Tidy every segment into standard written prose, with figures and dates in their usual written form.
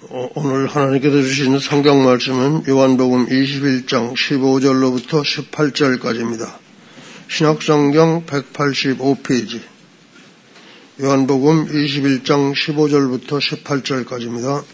오늘 하나님께서 주신 성경 말씀은 요한복음 21장 15절로부터 18절까지입니다. 신약성경 185페이지 요한복음 21장 15절부터 18절까지입니다.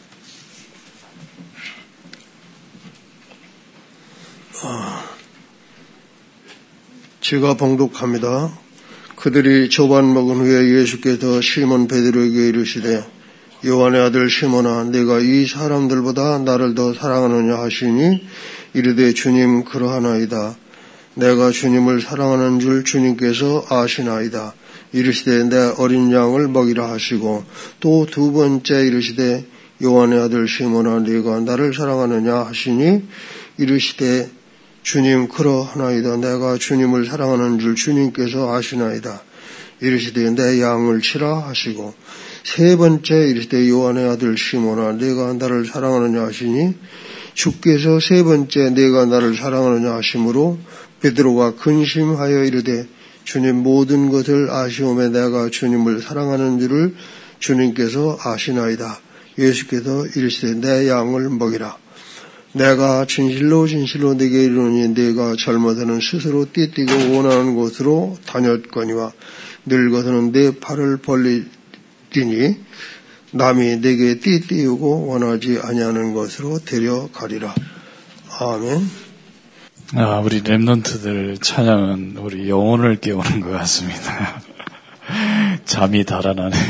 제가 봉독합니다. 그들이 조반 먹은 후에 예수께서 시몬 베드로에게 이르시되 요한의 아들 시몬아, 내가 이 사람들보다 나를 더 사랑하느냐 하시니 이르되 주님 그러하나이다. 내가 주님을 사랑하는 줄 주님께서 아시나이다. 이르시되 내 어린 양을 먹이라 하시고 또 두 번째 이르시되 요한의 아들 시몬아, 네가 나를 사랑하느냐 하시니 이르시되 주님 그러하나이다. 내가 주님을 사랑하는 줄 주님께서 아시나이다. 이르시되 내 양을 치라 하시고 세 번째 이르시되 요한의 아들 시몬아, 네가 나를 사랑하느냐 하시니 주께서 세 번째 내가 나를 사랑하느냐 하심으로 베드로가 근심하여 이르되 주님 모든 것을 아시오매 내가 주님을 사랑하는 줄을 주님께서 아시나이다. 예수께서 이르시되 내 양을 먹이라. 내가 진실로 진실로 네게 이르노니 네가 젊어서는 스스로 띠뛰고 원하는 곳으로 다녔거니와 늙어서는 네 팔을 벌리니 남이 네게 띠띠우고 원하지 아니하는 것으로 데려가리라. 아멘. 우리 랩런트들 찬양은 우리 영혼을 깨우는 것 같습니다. 잠이 달아나네요.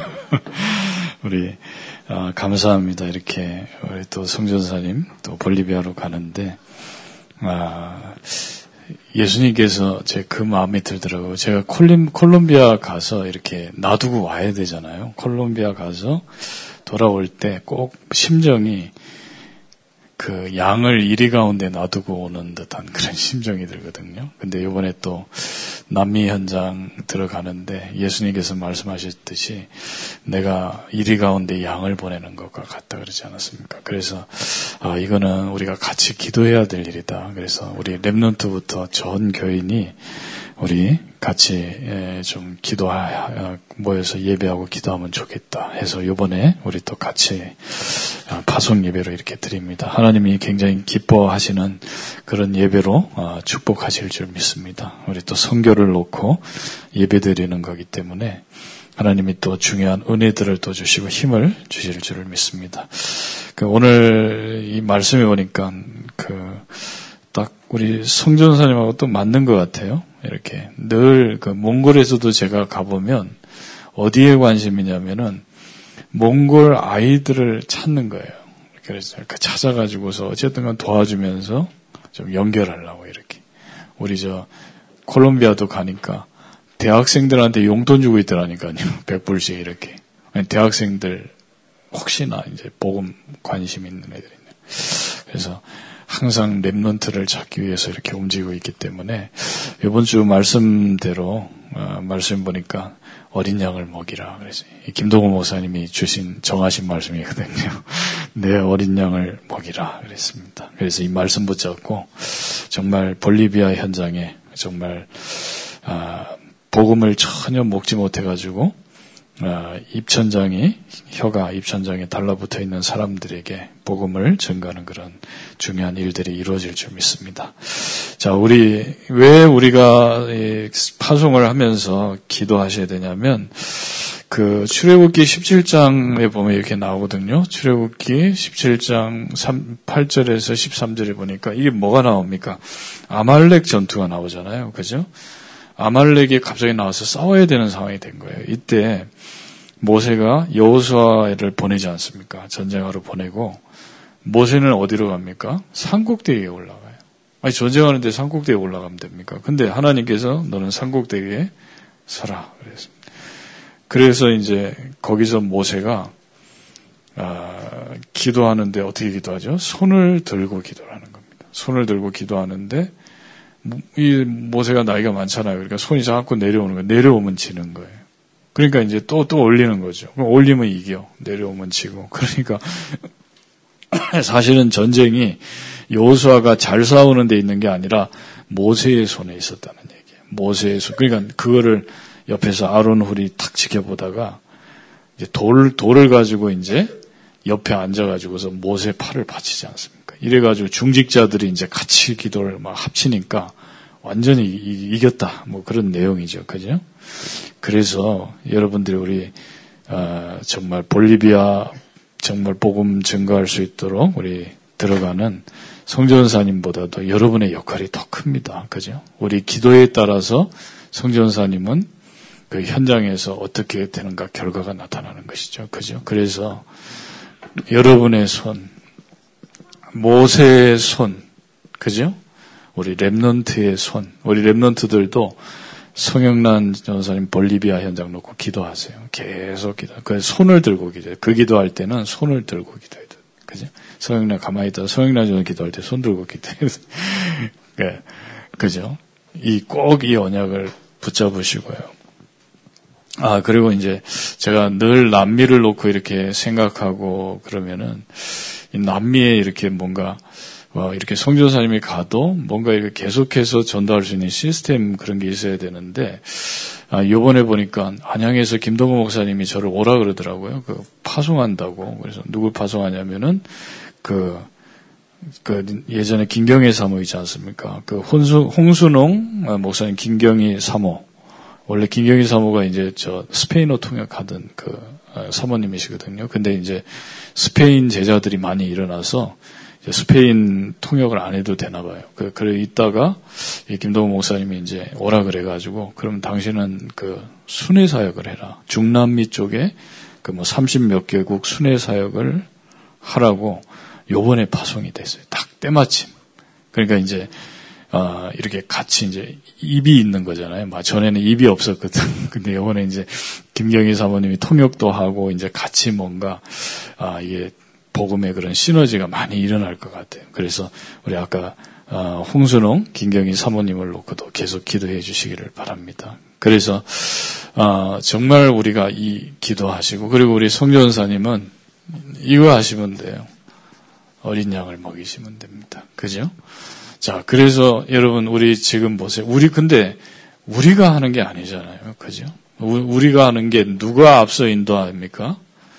우리 감사합니다. 이렇게 우리 또 성전사님 또 볼리비아로 가는데 예수님께서 제 그 마음이 들더라고요. 제가 콜롬비아 가서 이렇게 놔두고 와야 되잖아요. 콜롬비아 가서 돌아올 때 꼭 심정이 그 양을 이리 가운데 놔두고 오는 듯한 그런 심정이 들거든요. 근데 이번에 또 남미 현장 들어가는데 예수님께서 말씀하셨듯이 내가 이리 가운데 양을 보내는 것과 같다 그러지 않았습니까? 그래서 이거는 우리가 같이 기도해야 될 일이다. 그래서 우리 랩런트부터 전 교인이 우리 같이 좀 모여서 예배하고 기도하면 좋겠다 해서 이번에 우리 또 같이 파송 예배로 이렇게 드립니다. 하나님이 굉장히 기뻐하시는 그런 예배로 축복하실 줄 믿습니다. 우리 또 선교를 놓고 예배 드리는 거기 때문에 하나님이 또 중요한 은혜들을 또 주시고 힘을 주실 줄을 믿습니다. 오늘 이 말씀에 보니까 딱 우리 성전사님하고 또 맞는 것 같아요. 이렇게 늘 몽골에서도 제가 가보면 어디에 관심이냐면은 몽골 아이들을 찾는 거예요. 그래서 찾아가지고서 어쨌든 간 도와주면서 좀 연결하려고 이렇게. 우리 콜롬비아도 가니까 대학생들한테 용돈 주고 있더라니까요. 100불씩 이렇게. 대학생들 혹시나 이제 복음 관심 있는 애들이 있네요. 그래서 항상 랩런트를 찾기 위해서 이렇게 움직이고 있기 때문에 이번 주 말씀대로 말씀 보니까 어린 양을 먹이라 그래서 김동호 목사님이 정하신 말씀이거든요. 내 어린 양을 먹이라 그랬습니다. 그래서 이 말씀 붙잡고 정말 볼리비아 현장에 정말 복음을 전혀 먹지 못해가지고 혀가 입천장에 달라붙어 있는 사람들에게 복음을 전가하는 그런 중요한 일들이 이루어질 줄 믿습니다. 자, 왜 우리가 파송을 하면서 기도하셔야 되냐면, 출애굽기 17장에 보면 이렇게 나오거든요. 출애굽기 17장 8절에서 13절에 보니까 이게 뭐가 나옵니까? 아말렉 전투가 나오잖아요. 그죠? 아말렉이 갑자기 나와서 싸워야 되는 상황이 된 거예요. 이때 모세가 여호수아를 보내지 않습니까? 전쟁하러 보내고 모세는 어디로 갑니까? 산꼭대기에 올라가요. 전쟁하는데 산꼭대기에 올라가면 됩니까? 근데 하나님께서 너는 산꼭대기에 서라 그랬습니다. 그래서 이제 거기서 모세가 기도하는데 어떻게 기도하죠? 손을 들고 기도를 하는 겁니다. 손을 들고 기도하는데 이 모세가 나이가 많잖아요. 그러니까 손이 자꾸 내려오는 거예요. 내려오면 지는 거예요. 그러니까 이제 또 올리는 거죠. 그럼 올리면 이겨. 내려오면 지고. 그러니까 사실은 전쟁이 여호수아가 잘 싸우는 데 있는 게 아니라 모세의 손에 있었다는 얘기예요. 모세의 손. 그러니까 그거를 옆에서 아론 훌이 탁 지켜보다가 이제 돌을 가지고 이제 옆에 앉아가지고서 모세 팔을 받치지 않습니까? 이래가지고 중직자들이 이제 같이 기도를 막 합치니까 완전히 이겼다. 뭐 그런 내용이죠. 그죠? 그래서 여러분들이 우리, 정말 볼리비아 정말 복음 증거할 수 있도록 우리 들어가는 성전사님보다도 여러분의 역할이 더 큽니다. 그죠? 우리 기도에 따라서 성전사님은 그 현장에서 어떻게 되는가 결과가 나타나는 것이죠. 그죠? 그래서 여러분의 손, 모세의 손, 그죠? 우리 랩넌트의 손, 우리 랩넌트들도 성영란 전사님 볼리비아 현장 놓고 기도하세요. 계속 기도. 그 손을 들고 기도해요. 그 기도할 때는 손을 들고 기도해요. 그죠? 성영란 가만히 있다. 성영란 전사 기도할 때 손 들고 기도해요. 네. 그죠? 꼭 이 언약을 붙잡으시고요. 그리고 이제 제가 늘 남미를 놓고 이렇게 생각하고 그러면은 이 남미에 이렇게 뭔가 이렇게 성전사님이 가도 뭔가 이렇게 계속해서 전도할 수 있는 시스템 그런 게 있어야 되는데, 요번에 보니까 안양에서 김동호 목사님이 저를 오라 그러더라고요. 파송한다고. 그래서 누굴 파송하냐면은, 예전에 김경희 사모 있지 않습니까? 홍순홍 목사님 김경희 사모. 원래 김경희 사모가 이제 스페인어 통역하던 사모님이시거든요. 근데 이제 스페인 제자들이 많이 일어나서 스페인 통역을 안 해도 되나 봐요. 그래 있다가 김동호 목사님이 이제 오라 그래가지고 그럼 당신은 순회 사역을 해라. 중남미 쪽에 30몇 개국 순회 사역을 하라고 요번에 파송이 됐어요. 딱 때마침. 그러니까 이제 이렇게 같이 이제 입이 있는 거잖아요. 전에는 입이 없었거든. 근데 요번에 이제 김경희 사모님이 통역도 하고 이제 같이 뭔가 이게 복음의 그런 시너지가 많이 일어날 것 같아요. 그래서 우리 아까 홍순홍, 김경희 사모님을 놓고도 계속 기도해 주시기를 바랍니다. 그래서 정말 우리가 기도하시고 그리고 우리 성전사님은 이거 하시면 돼요. 어린 양을 먹이시면 됩니다. 그죠? 자, 그래서 여러분 우리 지금 보세요. 근데 우리가 하는 게 아니잖아요. 그죠? 우리가 하는 게 누가 앞서 인도합니까?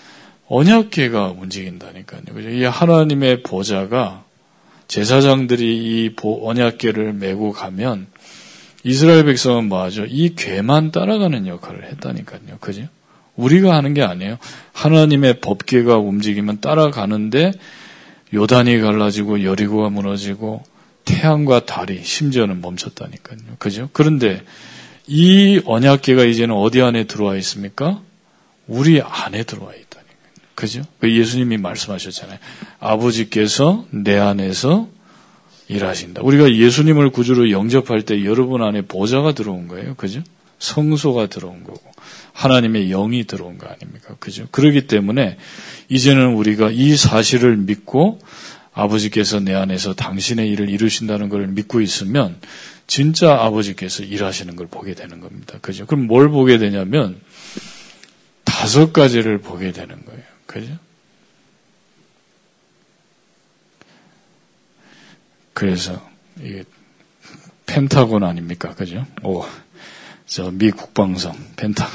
언약궤가 움직인다니까요. 그죠? 이 하나님의 보좌가 제사장들이 이 언약궤를 메고 가면 이스라엘 백성은 뭐하죠? 이 궤만 따라가는 역할을 했다니까요. 그죠? 우리가 하는 게 아니에요. 하나님의 법궤가 움직이면 따라가는데 요단이 갈라지고 여리고가 무너지고 태양과 달이 심지어는 멈췄다니까요. 그죠? 그런데 이 언약궤가 이제는 어디 안에 들어와 있습니까? 우리 안에 들어와 있다. 그죠? 예수님이 말씀하셨잖아요. 아버지께서 내 안에서 일하신다. 우리가 예수님을 구주로 영접할 때 여러분 안에 보좌가 들어온 거예요. 그죠? 성소가 들어온 거고 하나님의 영이 들어온 거 아닙니까? 그죠? 그렇기 때문에 이제는 우리가 이 사실을 믿고 아버지께서 내 안에서 당신의 일을 이루신다는 걸 믿고 있으면 진짜 아버지께서 일하시는 걸 보게 되는 겁니다. 그죠? 그럼 뭘 보게 되냐면 5가지를 보게 되는 거예요. 그죠? 그래서 이게 펜타곤 아닙니까? 그죠? 미 국방성 펜타곤.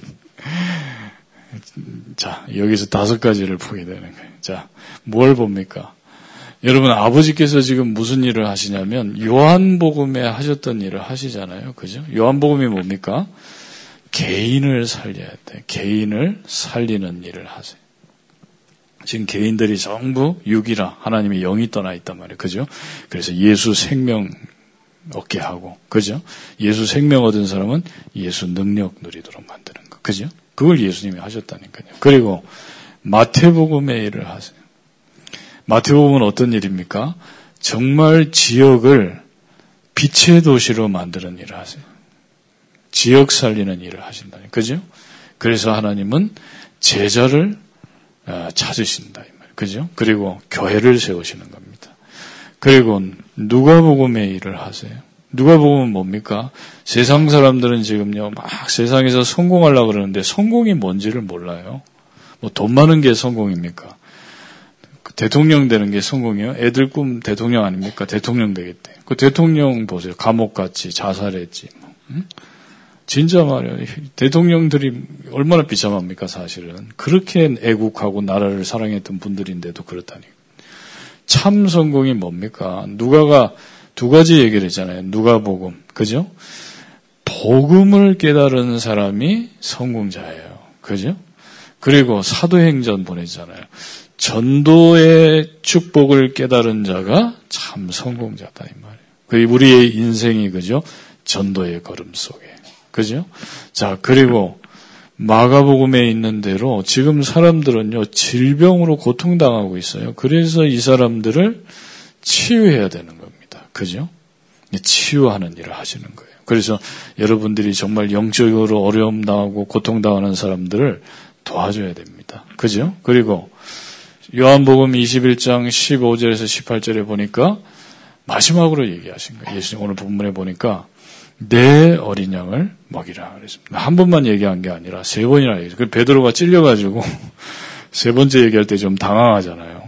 자, 여기서 5가지를 보게 되는 거예요. 자, 뭘 봅니까? 여러분, 아버지께서 지금 무슨 일을 하시냐면 요한복음에 하셨던 일을 하시잖아요. 그죠? 요한복음이 뭡니까? 개인을 살려야 돼. 개인을 살리는 일을 하세요. 지금 개인들이 전부 육이라 하나님의 영이 떠나 있단 말이에요. 그죠? 그래서 예수 생명 얻게 하고, 그죠? 예수 생명 얻은 사람은 예수 능력 누리도록 만드는 거. 그죠? 그걸 예수님이 하셨다니까요. 그리고 마태복음의 일을 하세요. 마태복음은 어떤 일입니까? 정말 지역을 빛의 도시로 만드는 일을 하세요. 지역 살리는 일을 하신다니. 그죠? 그래서 하나님은 제자를 찾으신다. 그죠? 그리고 교회를 세우시는 겁니다. 그리고 누가복음의 일을 하세요. 누가복음은 뭡니까? 세상 사람들은 지금요, 막 세상에서 성공하려고 그러는데 성공이 뭔지를 몰라요. 돈 많은 게 성공입니까? 대통령 되는 게 성공이에요? 애들 꿈 대통령 아닙니까? 대통령 되겠대. 그 대통령 보세요. 감옥 갔지, 자살했지. 진짜 말이에요. 대통령들이 얼마나 비참합니까, 사실은. 그렇게 애국하고 나라를 사랑했던 분들인데도 그렇다니. 참 성공이 뭡니까? 누가가 두 가지 얘기를 했잖아요. 누가복음. 그죠? 복음을 깨달은 사람이 성공자예요. 그죠? 그리고 사도행전 보내잖아요. 전도의 축복을 깨달은 자가 참 성공자다, 이 말이에요. 그 우리의 인생이, 그죠? 전도의 걸음 속에. 그죠? 자, 그리고 마가복음에 있는 대로 지금 사람들은요, 질병으로 고통당하고 있어요. 그래서 이 사람들을 치유해야 되는 겁니다. 그죠? 치유하는 일을 하시는 거예요. 그래서 여러분들이 정말 영적으로 어려움 당하고 고통당하는 사람들을 도와줘야 됩니다. 그죠? 그리고 요한복음 21장 15절에서 18절에 보니까 마지막으로 얘기하신 거예요. 예수님 오늘 본문에 보니까 내 어린 양을 먹이라 그랬습니다. 한 번만 얘기한 게 아니라 세 번이나 얘기했어요. 그 베드로가 찔려가지고 세 번째 얘기할 때 좀 당황하잖아요.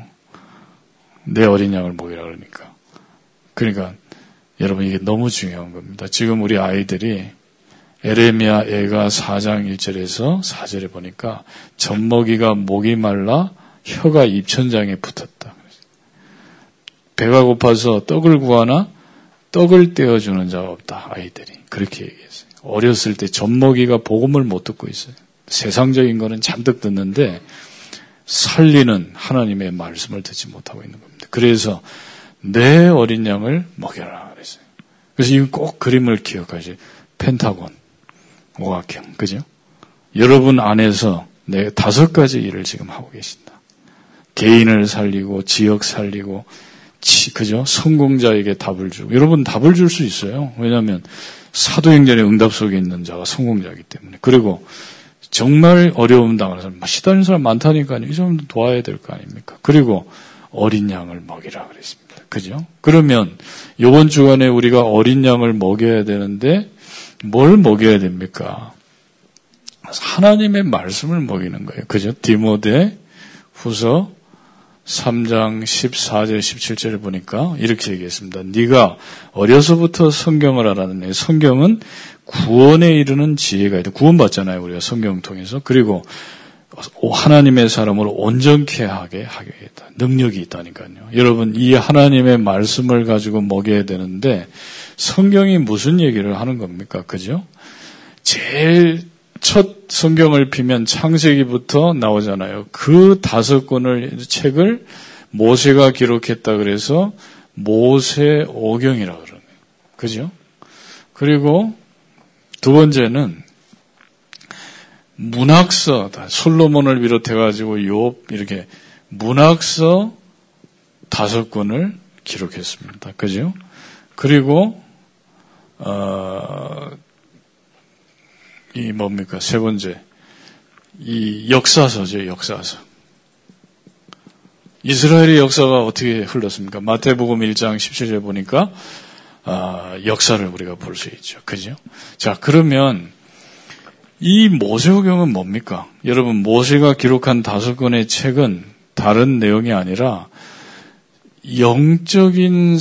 내 어린 양을 먹이라 그러니까. 그러니까 여러분 이게 너무 중요한 겁니다. 지금 우리 아이들이 에레미야 애가 4장 1절에서 4절에 보니까 젖먹이가 목이 말라 혀가 입천장에 붙었다. 배가 고파서 떡을 구하나 떡을 떼어주는 자가 없다. 아이들이 그렇게 얘기했어요. 어렸을 때 젖먹이가 복음을 못 듣고 있어요. 세상적인 거는 잔뜩 듣는데 살리는 하나님의 말씀을 듣지 못하고 있는 겁니다. 그래서 내 어린 양을 먹여라 그랬어요. 그래서 이거 꼭 그림을 기억하세요. 펜타곤, 오각형, 그죠? 여러분 안에서 내 5가지 일을 지금 하고 계신다. 개인을 살리고 지역 살리고 그죠? 성공자에게 답을 주고. 여러분 답을 줄 수 있어요. 왜냐하면 사도행전의 응답 속에 있는 자가 성공자이기 때문에. 그리고 정말 어려움 당하는 사람, 시달리는 사람 많다니까요. 이 사람도 도와야 될 거 아닙니까? 그리고 어린 양을 먹이라 그랬습니다. 그죠? 그러면 이번 주간에 우리가 어린 양을 먹여야 되는데 뭘 먹여야 됩니까? 하나님의 말씀을 먹이는 거예요. 그죠? 디모데 후서 3장 14절 17절을 보니까 이렇게 얘기했습니다. 네가 어려서부터 성경을 알았네. 성경은 구원에 이르는 지혜가 있다. 구원받잖아요. 우리가 성경 통해서. 그리고 하나님의 사람으로 온전케 하게 하겠다. 능력이 있다니까요. 여러분 이 하나님의 말씀을 가지고 먹여야 되는데 성경이 무슨 얘기를 하는 겁니까? 그죠? 제일 첫 성경을 피면 창세기부터 나오잖아요. 그 5권을 책을 모세가 기록했다 그래서 모세오경이라고 그러네요. 그죠? 그리고 두 번째는 문학서, 솔로몬을 비롯해가지고 욥 이렇게 문학서 5권을 기록했습니다. 그죠? 그리고 이 뭡니까? 세 번째. 이 역사서죠, 역사서. 이스라엘의 역사가 어떻게 흘렀습니까? 마태복음 1장 17절에 보니까, 역사를 우리가 볼 수 있죠. 그죠? 자, 그러면, 이 모세오경은 뭡니까? 여러분, 모세가 기록한 5권의 책은 다른 내용이 아니라, 영적인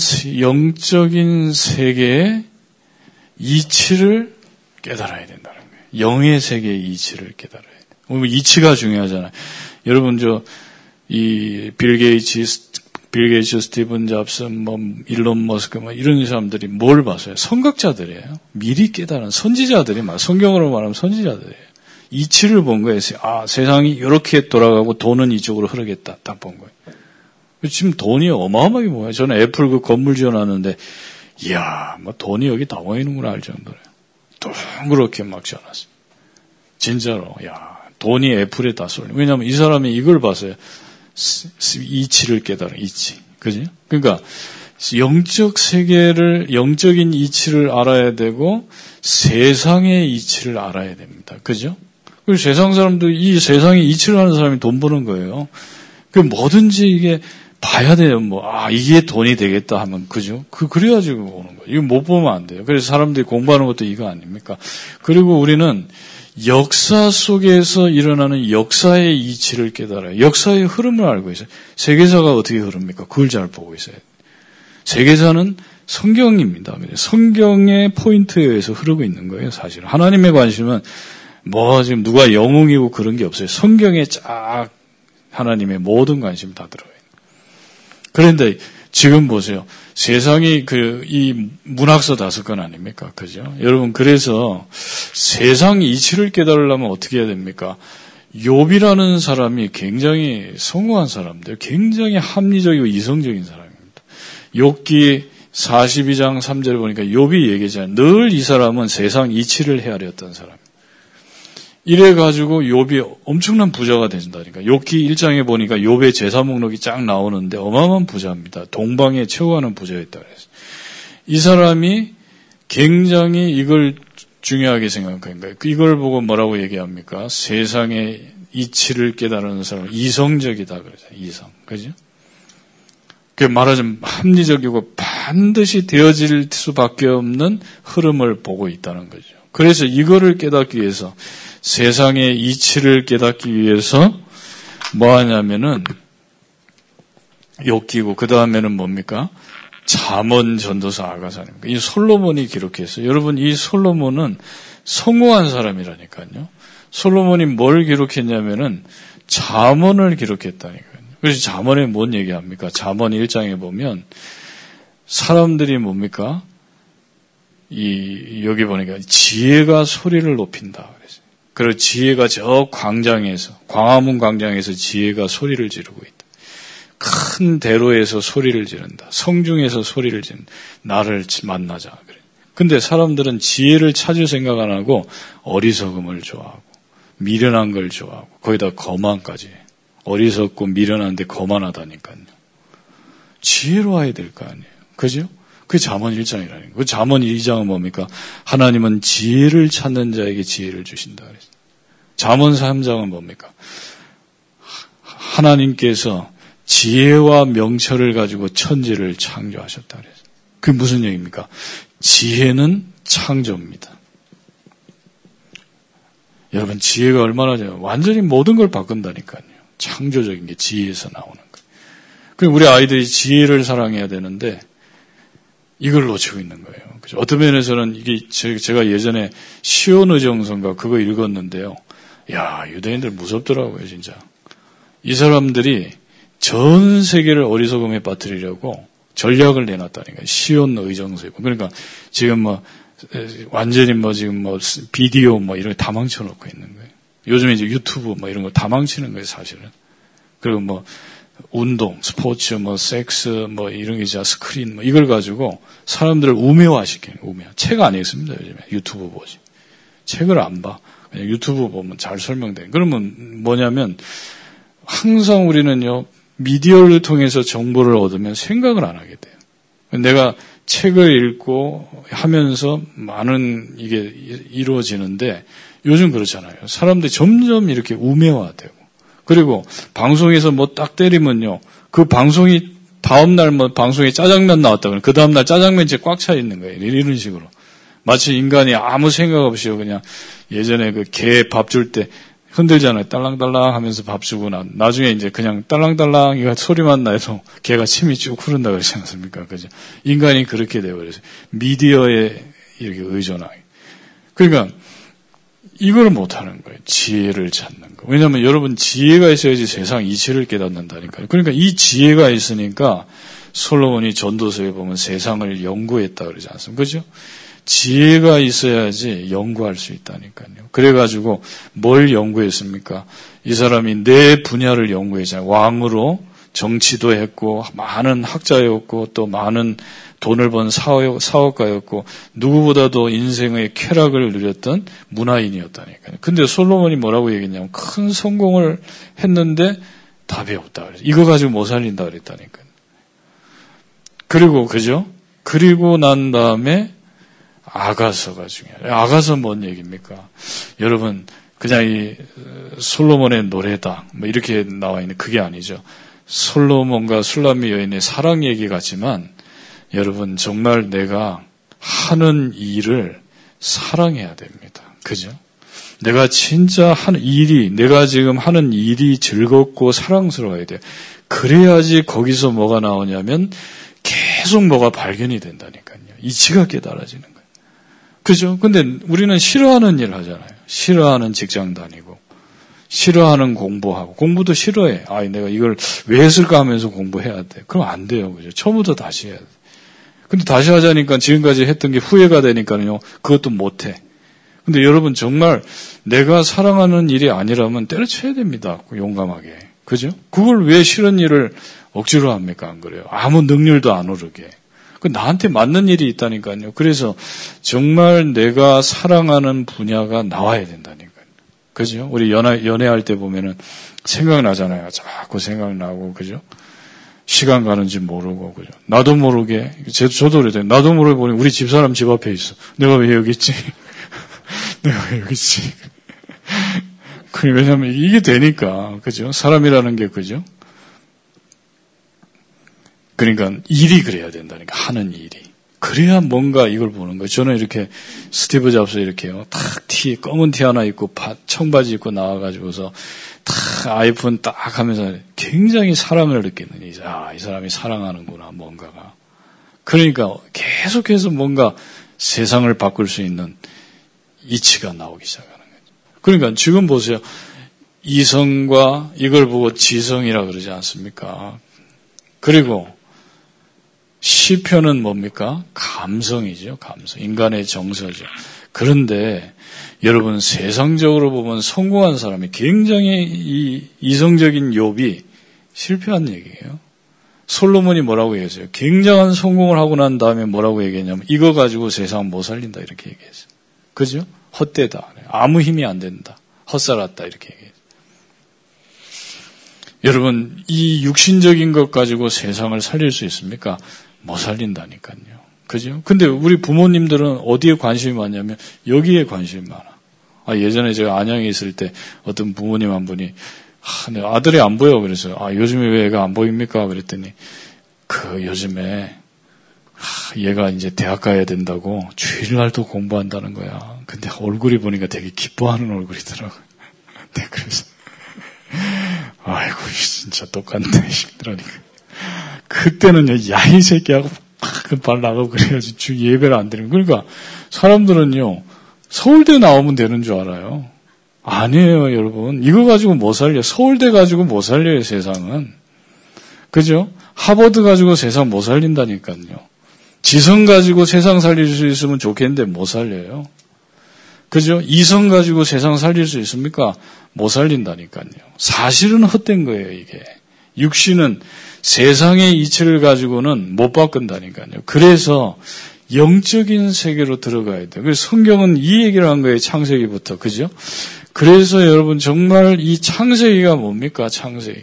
세계의 이치를 깨달아야 된다는 거예요. 영의 세계의 이치를 깨달아야 돼요. 이치가 중요하잖아요. 여러분, 빌 게이츠, 스티븐 잡스, 일론 머스크, 이런 사람들이 뭘 봤어요? 선각자들이에요. 미리 깨달은 선지자들이 성경으로 말하면 선지자들이에요. 이치를 본 거예요. 세상이 이렇게 돌아가고 돈은 이쪽으로 흐르겠다. 딱 본 거예요. 지금 돈이 어마어마하게 모여요. 저는 애플 그 건물 지어놨는데, 이야, 돈이 여기 다 모이는구나 할 정도로요. 동그랗게 막 지어놨어요. 진짜로, 돈이 애플에 다 쏠려. 왜냐하면 이 사람이 이걸 봤어요. 이치를 깨달은 이치. 그죠? 그러니까, 영적 세계를, 영적인 이치를 알아야 되고, 세상의 이치를 알아야 됩니다. 그죠? 그리고 세상 사람들, 이 세상의 이치를 하는 사람이 돈 버는 거예요. 뭐든지 이게 봐야 돼요. 이게 돈이 되겠다 하면, 그죠? 그래가지고 오는 거예요. 이거 못 보면 안 돼요. 그래서 사람들이 공부하는 것도 이거 아닙니까? 그리고 우리는 역사 속에서 일어나는 역사의 이치를 깨달아요. 역사의 흐름을 알고 있어요. 세계사가 어떻게 흐릅니까? 그걸 잘 보고 있어요. 세계사는 성경입니다. 성경의 포인트에 의해서 흐르고 있는 거예요, 사실. 하나님의 관심은 지금 누가 영웅이고 그런 게 없어요. 성경에 쫙 하나님의 모든 관심이 다 들어가요. 그런데 지금 보세요. 세상이 이 문학서 5권 아닙니까? 그죠? 여러분, 그래서 세상 이치를 깨달으려면 어떻게 해야 됩니까? 욥이라는 사람이 굉장히 성공한 사람들, 굉장히 합리적이고 이성적인 사람입니다. 욥기 42장 3절에 보니까 욥이 얘기하잖아요. 늘 이 사람은 세상 이치를 헤아렸던 사람. 이래가지고 욥이 엄청난 부자가 된다니까. 욥기 1장에 보니까 욥의 재산 목록이 쫙 나오는데 어마어마한 부자입니다. 동방에 최고하는 부자였다 그랬어요. 이 사람이 굉장히 이걸 중요하게 생각한 거예요. 이걸 보고 뭐라고 얘기합니까? 세상의 이치를 깨달은 사람은 이성적이다 그러죠. 이성. 그죠? 그 말하자면 합리적이고 반드시 되어질 수밖에 없는 흐름을 보고 있다는 거죠. 그래서 이거를 깨닫기 위해서 세상의 이치를 깨닫기 위해서 뭐 하냐면은 욥기고 그 다음에는 뭡니까? 잠언, 전도서, 아가사입니다. 이 솔로몬이 기록했어요. 여러분, 이 솔로몬은 성공한 사람이라니까요. 솔로몬이 뭘 기록했냐면은 잠언을 기록했다니까요. 그래서 잠언에 뭔 얘기합니까? 잠언 1장에 보면 사람들이 뭡니까? 여기 보니까 지혜가 소리를 높인다. 그리고 지혜가 저 광장에서, 광화문 광장에서 지혜가 소리를 지르고 있다. 큰 대로에서 소리를 지른다. 성중에서 소리를 지른다. 나를 만나자. 그래. 근데 사람들은 지혜를 찾을 생각 안 하고 어리석음을 좋아하고 미련한 걸 좋아하고 거기다 거만까지 해. 어리석고 미련한데 거만하다니까요. 지혜로워야 될 거 아니에요. 그죠? 그게 잠언 1장이라는 거예요. 그 잠언 2장은 뭡니까? 하나님은 지혜를 찾는 자에게 지혜를 주신다 그랬어요. 잠언 3장은 뭡니까? 하나님께서 지혜와 명철을 가지고 천지를 창조하셨다 그랬어요. 그게 무슨 얘기입니까? 지혜는 창조입니다. 여러분, 지혜가 얼마나 좋아요. 완전히 모든 걸 바꾼다니까요. 창조적인 게 지혜에서 나오는 거예요. 그리고 우리 아이들이 지혜를 사랑해야 되는데 이걸 놓치고 있는 거예요. 그죠? 어떤 면에서는 이게 제가 예전에 시온의정서인가 그거 읽었는데요. 야, 유대인들 무섭더라고요, 진짜. 이 사람들이 전 세계를 어리석음에 빠뜨리려고 전략을 내놨다니까. 시온의정서이고. 그러니까 지금 완전히 지금 비디오 이런 거 다 망쳐놓고 있는 거예요. 요즘에 이제 유튜브 이런 거 다 망치는 거예요, 사실은. 그리고 운동, 스포츠, 섹스, 이런 게 있잖아, 스크린, 이걸 가지고 사람들을 우매화시키는 거예요, 우매화. 책 안 읽습니다, 요즘에. 유튜브 보지. 책을 안 봐. 그냥 유튜브 보면 잘 설명돼요. 그러면 뭐냐면, 항상 우리는요, 미디어를 통해서 정보를 얻으면 생각을 안 하게 돼요. 내가 책을 읽고 하면서 많은 이게 이루어지는데, 요즘 그렇잖아요. 사람들이 점점 이렇게 우매화되고, 그리고 방송에서 딱 때리면요, 그 방송이 다음날 방송에 짜장면 나왔다 그러면 그 다음날 짜장면집에 꽉 차 있는 거예요. 이런 식으로. 마치 인간이 아무 생각 없이 그냥 예전에 그 개 밥 줄 때 흔들잖아요. 딸랑딸랑 하면서 밥 주고 나중에 이제 그냥 딸랑딸랑 이거 소리만 나서 개가 침이 쭉 흐른다 그러지 않습니까? 그죠? 인간이 그렇게 되어버려서 미디어에 이렇게 의존하게. 그러니까 이걸 못하는 거예요. 지혜를 찾는 거. 왜냐하면 여러분 지혜가 있어야지 세상 이치를 깨닫는다니까요. 그러니까 이 지혜가 있으니까 솔로몬이 전도서에 보면 세상을 연구했다 그러지 않습니까? 그죠? 지혜가 있어야지 연구할 수 있다니까요. 그래가지고 뭘 연구했습니까? 이 사람이 내 분야를 연구했잖아요. 왕으로 정치도 했고 많은 학자였고 또 많은 돈을 번 사업가였고 누구보다도 인생의 쾌락을 누렸던 문화인이었다니까요. 근데 솔로몬이 뭐라고 얘기했냐면 큰 성공을 했는데 답이 없다 그랬어요. 이거 가지고 못 살린다 그랬다니까요. 그리고 그죠? 그리고 난 다음에 아가서가 중요해요. 아가서 뭔 얘기입니까? 여러분 그냥 이 솔로몬의 노래다 이렇게 나와 있는 그게 아니죠. 솔로몬과 술람미 여인의 사랑 얘기 같지만 여러분 정말 내가 하는 일을 사랑해야 됩니다. 그죠? 내가 진짜 내가 지금 하는 일이 즐겁고 사랑스러워야 돼요. 그래야지 거기서 뭐가 나오냐면 계속 뭐가 발견이 된다니까요. 이치가 깨달아지는 거예요. 그죠? 근데 우리는 싫어하는 일 하잖아요. 싫어하는 직장 다니고, 싫어하는 공부하고, 공부도 싫어해. 아, 내가 이걸 왜 했을까 하면서 공부해야 돼. 그럼 안 돼요. 그죠? 처음부터 다시 해야 돼. 근데 다시 하자니까 지금까지 했던 게 후회가 되니까요. 그것도 못 해. 근데 여러분 정말 내가 사랑하는 일이 아니라면 때려쳐야 됩니다. 용감하게. 그죠? 그걸 왜 싫은 일을 억지로 합니까? 안 그래요? 아무 능률도 안 오르게. 나한테 맞는 일이 있다니까요. 그래서 정말 내가 사랑하는 분야가 나와야 된다니까요. 그죠? 우리 연애할 때 보면은 생각나잖아요. 자꾸 생각나고, 그죠? 시간 가는지 모르고, 그죠? 나도 모르게, 저도 그래요. 나도 모르게 보니 우리 집사람 집 앞에 있어. 내가 왜 여기 있지? 내가 왜 여기 있지? 왜냐면 이게 되니까, 그죠? 사람이라는 게, 그죠? 그러니까 일이 그래야 된다니까, 하는 일이. 그래야 뭔가 이걸 보는 거예요. 저는 이렇게 스티브 잡스 이렇게요. 탁 검은 티 하나 입고 청바지 입고 나와가지고서 탁 아이폰 딱 하면서 굉장히 사랑을 느끼는 이 사람이 사랑하는구나, 뭔가가. 그러니까 계속해서 뭔가 세상을 바꿀 수 있는 이치가 나오기 시작하는 거죠. 그러니까 지금 보세요. 이성과 이걸 보고 지성이라 그러지 않습니까? 그리고 시편은 뭡니까? 감성이죠. 감성. 인간의 정서죠. 그런데 여러분 세상적으로 보면 성공한 사람이 굉장히 이 이성적인 욥이 실패한 얘기예요. 솔로몬이 뭐라고 얘기했어요? 굉장한 성공을 하고 난 다음에 뭐라고 얘기했냐면 이거 가지고 세상 못 살린다 이렇게 얘기했어요. 그죠? 헛되다. 아무 힘이 안 된다. 헛살았다 이렇게 얘기했어요. 여러분 이 육신적인 것 가지고 세상을 살릴 수 있습니까? 못 살린다니까요. 그죠? 근데 우리 부모님들은 어디에 관심이 많냐면 여기에 관심이 많아. 예전에 제가 안양에 있을 때 어떤 부모님 한 분이 내 아들이 안 보여. 그래서 요즘에 왜 애가 안 보입니까? 그랬더니 요즘에 얘가 이제 대학 가야 된다고 주일날도 공부한다는 거야. 근데 얼굴이 보니까 되게 기뻐하는 얼굴이더라고요. 네, 그래서 아이고 진짜 똑같네 싶더라니까. 그때는요, 야, 이 새끼하고 발 나가고 그래야지 주 예배를 안 드리는. 그러니까 사람들은요, 서울대 나오면 되는 줄 알아요. 아니에요, 여러분. 이거 가지고 못 살려. 서울대 가지고 못 살려요, 세상은. 그죠? 하버드 가지고 세상 못 살린다니까요. 지성 가지고 세상 살릴 수 있으면 좋겠는데 못 살려요. 그죠? 이성 가지고 세상 살릴 수 있습니까? 못 살린다니까요. 사실은 헛된 거예요, 이게. 육신은 세상의 이치를 가지고는 못 바꾼다니까요. 그래서 영적인 세계로 들어가야 돼요. 그래서 성경은 이 얘기를 한 거예요. 창세기부터. 그죠? 그래서 여러분 정말 이 창세기가 뭡니까? 창세기.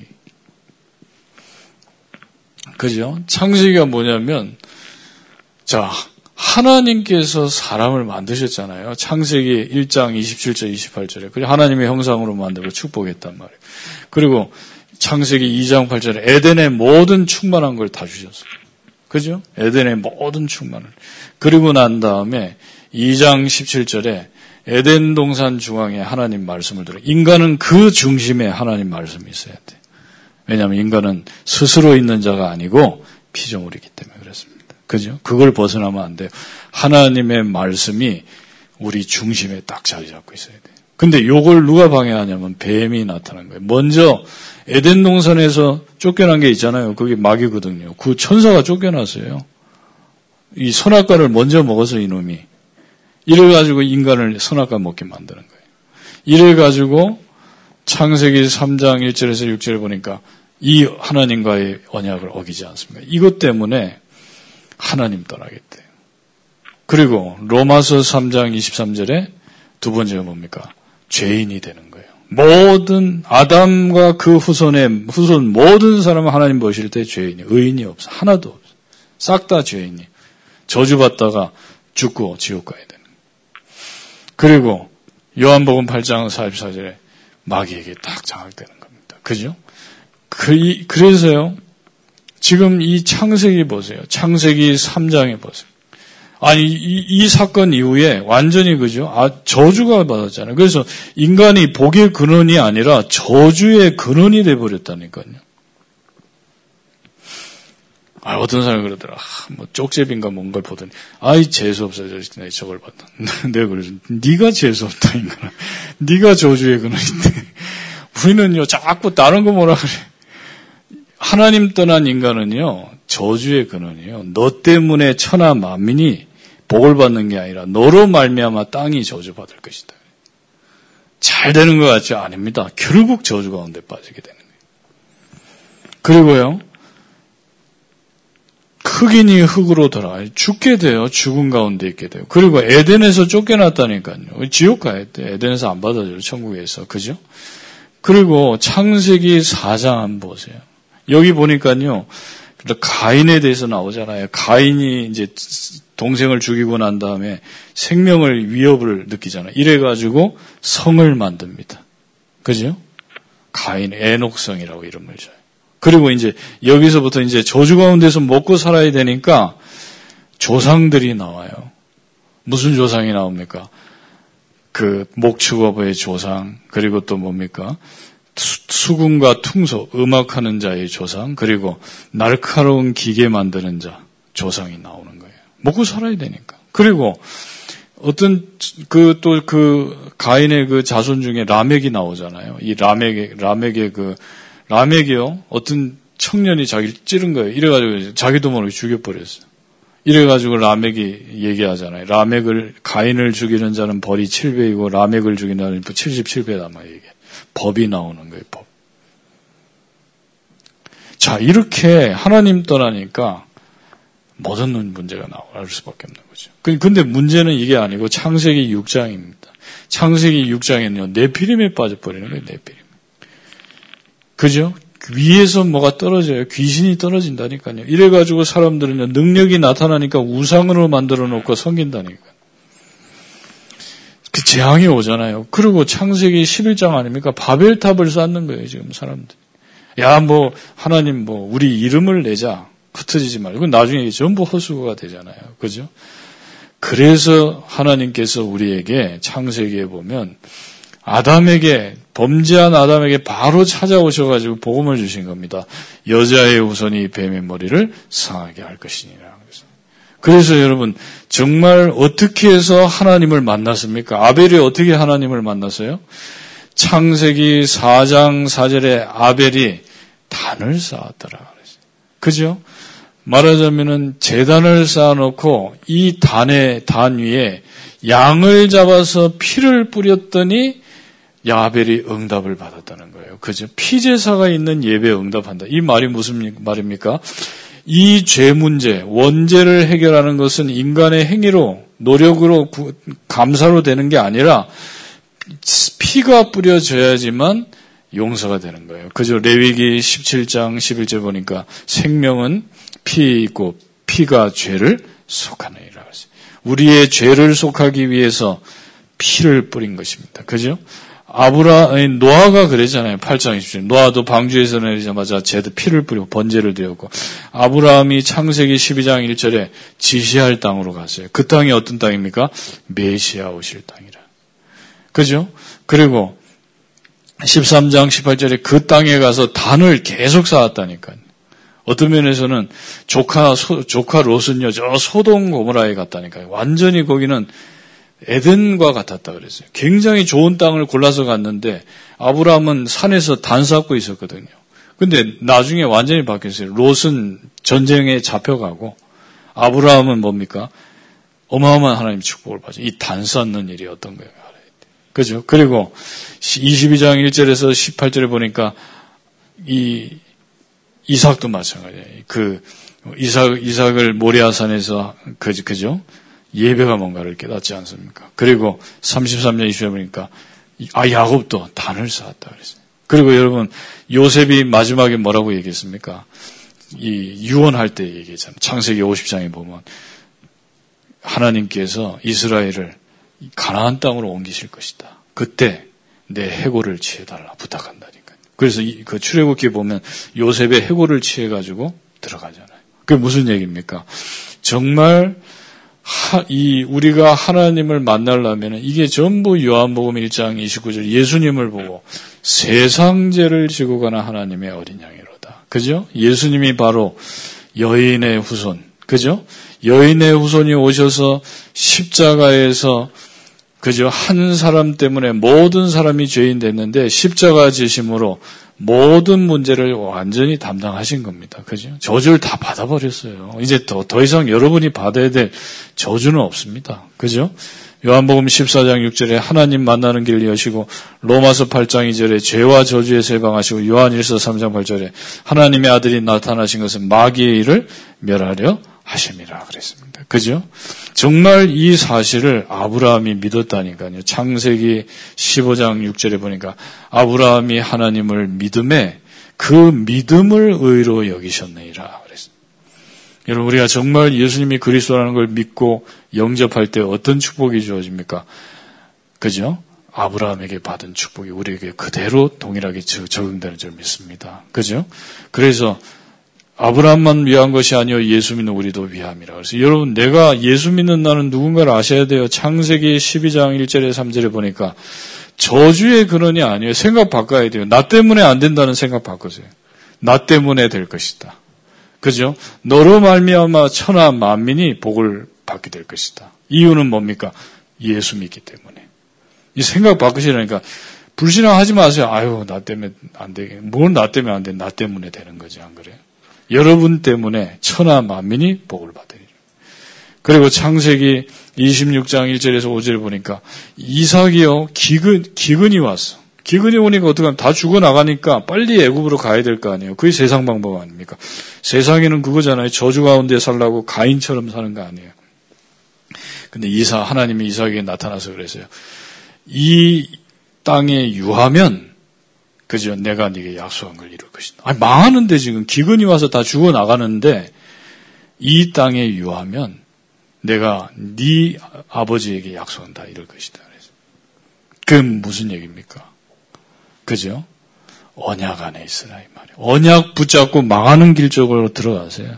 그죠? 창세기가 뭐냐면 자, 하나님께서 사람을 만드셨잖아요. 창세기 1장 27절 28절에. 그리고 하나님의 형상으로 만들고 축복했단 말이에요. 그리고 창세기 2장 8절에 에덴의 모든 충만한 걸 다 주셨어요. 그죠? 에덴의 모든 충만을. 그리고 난 다음에 2장 17절에 에덴 동산 중앙에 하나님 말씀을 들어요. 인간은 그 중심에 하나님 말씀이 있어야 돼. 왜냐하면 인간은 스스로 있는 자가 아니고 피조물이기 때문에 그렇습니다. 그죠? 그걸 벗어나면 안 돼요. 하나님의 말씀이 우리 중심에 딱 자리 잡고 있어야 돼요. 근데 요걸 누가 방해하냐면 뱀이 나타난 거예요. 먼저 에덴 동산에서 쫓겨난 게 있잖아요. 그게 마귀거든요. 그 천사가 쫓겨났어요. 이 선악과를 먼저 먹어서 이놈이. 이래가지고 인간을 선악과 먹게 만드는 거예요. 이래가지고 창세기 3장 1절에서 6절에 보니까 이 하나님과의 언약을 어기지 않습니까? 이것 때문에 하나님 떠나겠대요. 그리고 로마서 3장 23절에 두 번째가 뭡니까? 죄인이 되는 거예요. 모든 아담과 그 후손 모든 사람은 하나님 보실 때 죄인이 의인이 없어. 하나도 없어. 싹 다 죄인이. 저주받다가 죽고 지옥 가야 되는 거예요. 그리고 요한복음 8장 44절에 마귀에게 딱 장악되는 겁니다. 그죠? 그래서요. 지금 이 창세기 보세요. 창세기 3장에 보세요. 아니, 이 사건 이후에 완전히 그죠? 저주가 받았잖아요. 그래서 인간이 복의 근원이 아니라 저주의 근원이 돼버렸다니까요. 어떤 사람이 그러더라. 뭐 쪽제비인가 뭔가를 보더니 아이 재수 없어 저걸 봤다. 내가 그러지. 네가 재수 없다 인간아. 네가 저주의 근원인데 우리는요 자꾸 다른 거 뭐라 그래. 하나님 떠난 인간은요 저주의 근원이에요. 너 때문에 천하 만민이 복을 받는 게 아니라 너로 말미암아 땅이 저주받을 것이다. 잘 되는 것 같지? 아닙니다. 결국 저주 가운데 빠지게 되는 거예요. 그리고요 흙이니 흙으로 돌아가요. 죽게 돼요. 죽음 가운데 있게 돼요. 그리고 에덴에서 쫓겨났다니까요. 지옥 가야 돼. 에덴에서 안 받아줘요. 천국에서. 그죠? 그리고 창세기 4장 한번 보세요. 여기 보니까요. 가인에 대해서 나오잖아요. 가인이 이제 동생을 죽이고 난 다음에 생명을 위협을 느끼잖아요. 이래가지고 성을 만듭니다. 그죠? 가인, 에녹성이라고 이름을 줘요. 그리고 이제 여기서부터 이제 저주 가운데서 먹고 살아야 되니까 조상들이 나와요. 무슨 조상이 나옵니까? 그 목축어부의 조상, 그리고 또 뭡니까? 수금과 퉁소, 음악하는 자의 조상, 그리고 날카로운 기계 만드는 자, 조상이 나오는 거예요. 먹고 살아야 되니까. 그리고 어떤 그 가인의 그 자손 중에 라멕이 나오잖아요. 이 라멕이요. 어떤 청년이 자기를 찌른 거예요. 이래가지고 자기도 모르게 죽여버렸어요. 이래가지고 라멕이 얘기하잖아요. 가인을 죽이는 자는 벌이 7배이고 라멕을 죽이는 자는 77배다 막 얘기해. 법이 나오는 거예요. 법. 자, 이렇게 하나님 떠나니까 모든 문제가 나올 수밖에 없는 거죠. 근데 문제는 이게 아니고 창세기 6장입니다. 창세기 6장에는요. 네피림에 빠져버리는 거예요. 네피림. 그죠? 위에서 뭐가 떨어져요. 귀신이 떨어진다니까요. 이래가지고 사람들은요, 능력이 나타나니까 우상으로 만들어 놓고 섬긴다니까요. 그 재앙이 오잖아요. 그리고 창세기 11장 아닙니까? 바벨탑을 쌓는 거예요, 지금 사람들. 야, 하나님 우리 이름을 내자. 흩어지지 말고. 나중에 전부 헛수고가 되잖아요. 그죠? 그래서 하나님께서 우리에게 창세기에 보면 범죄한 아담에게 바로 찾아오셔가지고 복음을 주신 겁니다. 여자의 후손이 뱀의 머리를 상하게 할 것이니라. 그래서 여러분, 정말 어떻게 해서 하나님을 만났습니까? 아벨이 어떻게 하나님을 만났어요? 창세기 4장 4절에 아벨이 단을 쌓았더라. 그죠? 말하자면은 제단을 쌓아놓고 이 단 위에 양을 잡아서 피를 뿌렸더니 아벨이 응답을 받았다는 거예요. 그죠? 피제사가 있는 예배에 응답한다. 이 말이 무슨 말입니까? 이 죄 문제, 원죄를 해결하는 것은 인간의 행위로, 노력으로, 감사로 되는 게 아니라 피가 뿌려져야지만 용서가 되는 거예요. 그죠? 레위기 17장 11절 보니까 생명은 피에 있고 피가 죄를 속하느니라. 우리의 죄를 속하기 위해서 피를 뿌린 것입니다. 그죠? 노아가 그랬잖아요. 8장 20절. 노아도 방주에서 내리자마자 제도 피를 뿌리고 번제를 드렸고, 아브라함이 창세기 12장 1절에 지시할 땅으로 갔어요. 그 땅이 어떤 땅입니까? 메시아 오실 땅이라. 그죠? 그리고 13장 18절에 그 땅에 가서 단을 계속 쌓았다니까요. 어떤 면에서는 조카 롯은요, 저 소돔 고모라에 갔다니까요. 완전히 거기는 에덴과 같았다 그랬어요. 굉장히 좋은 땅을 골라서 갔는데 아브라함은 산에서 단 쌓고 있었거든요. 근데 나중에 완전히 바뀌었어요. 롯은 전쟁에 잡혀가고 아브라함은 뭡니까? 어마어마한 하나님 축복을 받죠. 이 단 쌓는 일이 어떤 거예요? 그죠? 그리고 22장 1절에서 18절에 보니까 이삭도 마찬가지예요. 이삭을 모리아산에서 그죠? 예배가 뭔가를 깨닫지 않습니까? 그리고 33년 20절에 보니까 야곱도 단을 쌓았다 그랬어요. 그리고 여러분 요셉이 마지막에 뭐라고 얘기했습니까? 유언할 때 얘기했잖아요. 창세기 50장에 보면 하나님께서 이스라엘을 가나안 땅으로 옮기실 것이다. 그때 내 해골을 취해달라 부탁한다니까요. 그래서 그 출애굽기에 보면 요셉의 해골을 취해가지고 들어가잖아요. 그게 무슨 얘기입니까? 정말 우리가 하나님을 만나려면 이게 전부 요한복음 1장 29절 예수님을 보고 세상 죄를 지고 가는 하나님의 어린 양이로다. 그죠? 예수님이 바로 여인의 후손, 그죠? 여인의 후손이 오셔서 십자가에서 그죠? 한 사람 때문에 모든 사람이 죄인 됐는데 십자가 지심으로 모든 문제를 완전히 담당하신 겁니다. 그죠? 저주를 다 받아버렸어요. 이제 더 이상 여러분이 받아야 될 저주는 없습니다. 그죠? 요한복음 14장 6절에 하나님 만나는 길 여시고, 로마서 8장 2절에 죄와 저주에서 해방하시고, 요한일서 3장 8절에 하나님의 아들이 나타나신 것은 마귀의 일을 멸하려 하심이라 그랬습니다. 그죠? 정말 이 사실을 아브라함이 믿었다니까요. 창세기 15장 6절에 보니까 아브라함이 하나님을 믿음에 그 믿음을 의로 여기셨느니라 그랬습니다. 여러분, 우리가 정말 예수님이 그리스도라는 걸 믿고 영접할 때 어떤 축복이 주어집니까? 그죠? 아브라함에게 받은 축복이 우리에게 그대로 동일하게 적용되는 줄 믿습니다. 그죠? 그래서 아브라함만 위한 것이 아니요 예수 믿는 우리도 위함이라. 그래서 여러분, 내가 예수 믿는 나는 누군가를 아셔야 돼요. 창세기 12장 1절에 3절에 보니까 저주의 근원이 아니에요. 생각 바꿔야 돼요. 나 때문에 안 된다는 생각 바꾸세요. 나 때문에 될 것이다. 그죠? 너로 말미암아 천하 만민이 복을 받게 될 것이다. 이유는 뭡니까? 예수 믿기 때문에. 이 생각 바꾸시라니까. 불신앙하지 마세요. 아유, 나 때문에 안 되게. 뭘 나 때문에 안 돼? 나 때문에 되는 거지, 안 그래요? 여러분 때문에 천하 만민이 복을 받으리라. 그리고 창세기 26장 1절에서 5절에 보니까 이삭이요, 기근이 왔어. 기근이 오니까 어떡하면 다 죽어나가니까 빨리 애굽으로 가야 될 거 아니에요. 그게 세상 방법 아닙니까? 세상에는 그거잖아요. 저주 가운데 살라고 가인처럼 사는 거 아니에요. 근데 하나님이 이삭에게 나타나서 그랬어요. 이 땅에 유하면, 그죠? 내가 네게 약속한 걸 이룰 것이다. 아니, 망하는데 지금 기근이 와서 다 죽어나가는데 이 땅에 유하면 내가 네 아버지에게 약속은 다 이룰 것이다. 그래서 그게 무슨 얘기입니까? 그죠? 언약 안에 있으라 이 말이에요. 언약 붙잡고 망하는 길 쪽으로 들어가세요.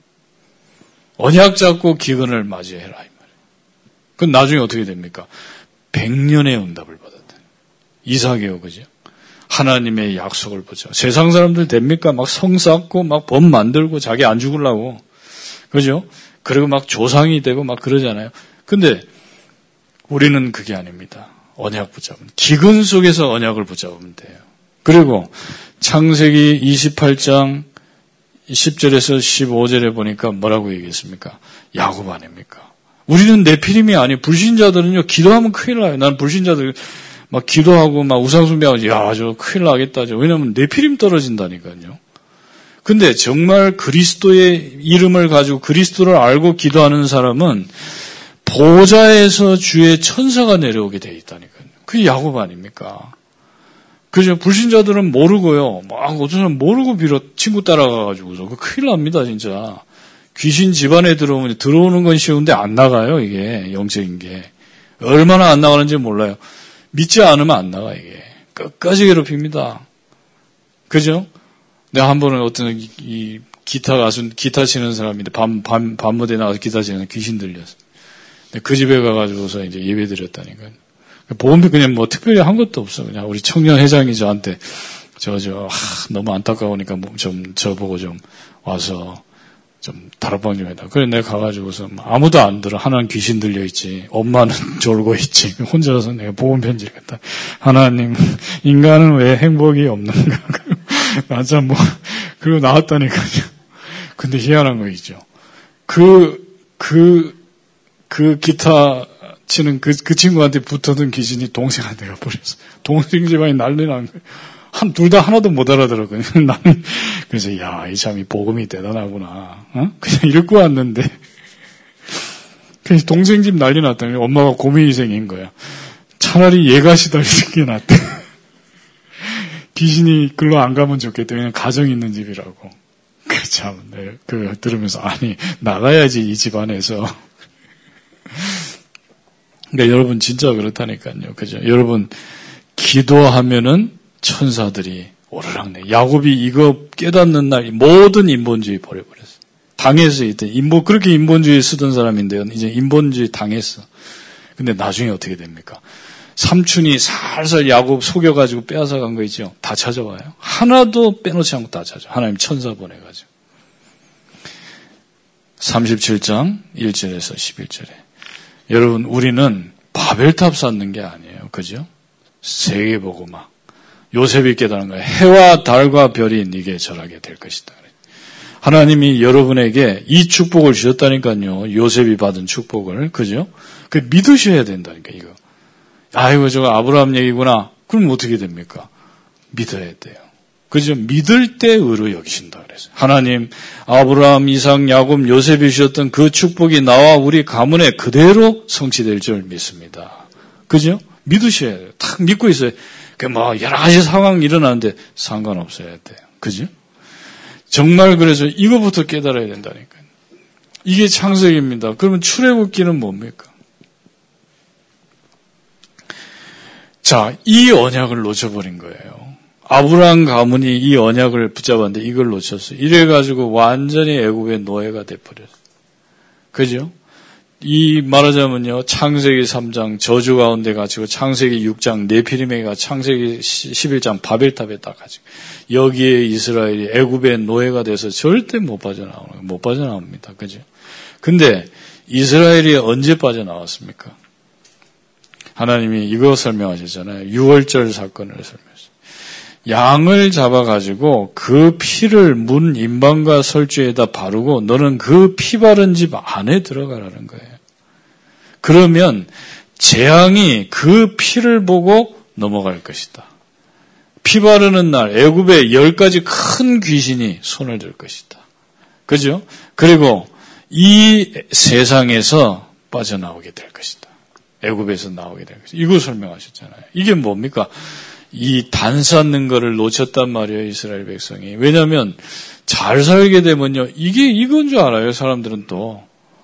언약 잡고 기근을 맞이해라 이 말이에요. 그럼 나중에 어떻게 됩니까? 100년의 응답을 받았다. 이삭이요, 그죠? 하나님의 약속을 보죠. 세상 사람들 됩니까? 막 성 쌓고 막 법 만들고 자기 안 죽으려고. 그죠? 그리고 막 조상이 되고 막 그러잖아요. 근데 우리는 그게 아닙니다. 언약 붙잡으면. 기근 속에서 언약을 붙잡으면 돼요. 그리고 창세기 28장 10절에서 15절에 보니까 뭐라고 얘기했습니까? 야곱 아닙니까? 우리는 네피림이 아니에요. 불신자들은요, 기도하면 큰일 나요. 난 불신자들 막 기도하고 막 우상숭배하고, 야, 저 큰일 나겠다죠. 왜냐하면 네피림 떨어진다니까요. 근데 정말 그리스도의 이름을 가지고 그리스도를 알고 기도하는 사람은 보좌에서 주의 천사가 내려오게 돼 있다니까요. 그게 야곱 아닙니까? 그죠? 불신자들은 모르고요. 막 어떤 사람 모르고 친구 따라가가지고서. 큰일 납니다, 진짜. 귀신 집안에 들어오는 건 쉬운데 안 나가요, 이게. 영적인 게. 얼마나 안 나가는지 몰라요. 믿지 않으면 안 나가, 이게. 끝까지 괴롭힙니다. 그죠? 내가 한 번은 어떤 기타 치는 사람인데, 밤무대에 나가서 기타 치는 귀신 들렸어. 그 집에 가가지고서 이제 예배 드렸다니까요. 보험비 그냥 뭐 특별히 한 것도 없어. 그냥 우리 청년 회장이 저한테, 너무 안타까우니까 저보고 좀 와서 좀 다락방 좀 해라. 그래 내가 가가지고서 아무도 안 들어. 하나는 귀신 들려있지. 엄마는 졸고 있지. 혼자서 내가 보험 편지했다. 하나님, 인간은 왜 행복이 없는가. 맞아, 그리고 나왔다니까요. 근데 희한한 거 있죠. 그 기타 치는 그 친구한테 붙어든 귀신이 동생한테 가버렸어. 동생 집안이 난리 난 거예요. 둘 다 하나도 못 알아들었거든요. 나는, 그래서, 이 참, 이 복음이 대단하구나. 그냥 읽고 왔는데. 그래서 동생 집 난리 났더니 엄마가 고민이 생긴 거야. 차라리 얘가 시달리는 게 낫대. 귀신이 글로 안 가면 좋겠대. 왜냐면 가정 있는 집이라고. 참, 그거 들으면서, 아니, 나가야지, 이 집안에서. 그러니까 여러분, 진짜 그렇다니까요. 그죠? 여러분, 기도하면은 천사들이 오르락내. 야곱이 이거 깨닫는 날 모든 인본주의 버려버렸어. 당했어. 이때 그렇게 인본주의 쓰던 사람인데요. 이제 인본주의 당했어. 근데 나중에 어떻게 됩니까? 삼촌이 살살 야곱 속여가지고 빼앗아간 거 있죠. 다 찾아와요. 하나도 빼놓지 않고 다 찾아. 하나님 천사 보내가지고. 37장 1절에서 11절에. 여러분, 우리는 바벨탑 쌓는 게 아니에요. 그죠? 세계보고막. 요셉이 깨달은 거예요. 해와 달과 별이 네게 절하게 될 것이다. 하나님이 여러분에게 이 축복을 주셨다니까요. 요셉이 받은 축복을. 그죠? 그 믿으셔야 된다니까, 이거. 아이고, 저거 아브라함 얘기구나. 그럼 어떻게 됩니까? 믿어야 돼요. 그죠? 믿을 때 의로 여기신다 그랬어요. 하나님, 아브라함, 이삭, 야곱, 요셉이 주셨던 그 축복이 나와 우리 가문에 그대로 성취될 줄 믿습니다. 그죠? 믿으셔야 돼요. 탁 믿고 있어요. 여러 가지 상황이 일어나는데 상관없어야 돼요. 그죠? 정말 그래서 이거부터 깨달아야 된다니까요. 이게 창세기입니다. 그러면 출애굽기는 뭡니까? 자, 이 언약을 놓쳐버린 거예요. 아브라함 가문이 이 언약을 붙잡았는데 이걸 놓쳤어요. 이래가지고 완전히 애굽의 노예가 돼버렸어요. 그죠? 이 말하자면요, 창세기 3장 저주 가운데 갇히고 창세기 6장 네피림에가 창세기 11장 바벨탑에 딱 갇히고 여기에 이스라엘이 애굽의 노예가 돼서 절대 못 빠져나옵니다. 그죠? 근데 이스라엘이 언제 빠져나왔습니까? 하나님이 이거 설명하셨잖아요. 6월절 사건을 설명했어요. 양을 잡아가지고 그 피를 문 임방과 설주에다 바르고 너는 그 피 바른 집 안에 들어가라는 거예요. 그러면 재앙이 그 피를 보고 넘어갈 것이다. 피 바르는 날 애굽에 10가지 큰 귀신이 손을 들 것이다. 그죠? 그리고 이 세상에서 빠져나오게 될 것이다. 애굽에서 나오게 될 것이다. 이거 설명하셨잖아요. 이게 뭡니까? 이 단 쌓는 거를 놓쳤단 말이에요, 이스라엘 백성이. 왜냐하면 잘 살게 되면요, 이게 이건 줄 알아요, 사람들은 또.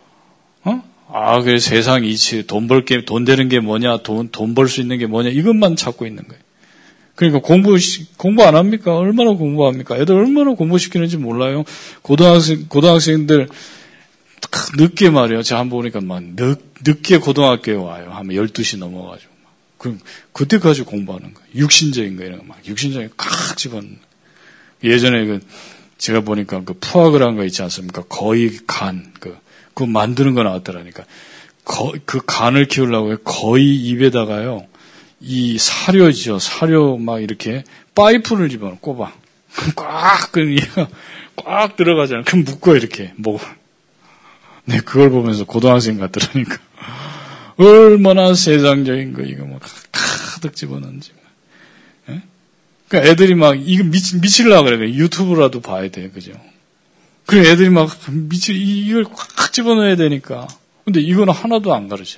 그래 세상 이치, 돈 되는 게 뭐냐, 돈 벌 수 있는 게 뭐냐, 이것만 찾고 있는 거예요. 그러니까 공부 안 합니까? 얼마나 공부합니까? 애들 얼마나 공부시키는지 몰라요. 고등학생들 늦게 말이에요. 제가 한번 보니까 막 늦게 고등학교에 와요. 하면 12시 넘어가지고. 그럼 그때까지 공부하는 거예요. 육신적인 거 이런 거 막 육신적인 거 칵 집어넣는 거예요. 예전에 제가 보니까 푸아그라는 거 있지 않습니까? 거의 간 그거 만드는 거 나왔더라니까. 그 간을 키우려고 거의 입에다가요. 이 사료죠. 사료 막 이렇게 파이프를 집어넣어 꼽아. 얘가 꽉 들어가잖아요. 그럼 묶어 이렇게 목을. 네, 그걸 보면서 고등학생 같더라니까. 얼마나 세상적인 거 이거 막 가득 집어넣는지. 예? 그러니까 애들이 막 이거 미치려고 그래요. 유튜브라도 봐야 돼, 그죠? 그래 애들이 막 이걸 꽉 집어넣어야 되니까. 근데 이거는 하나도 안 가르쳐.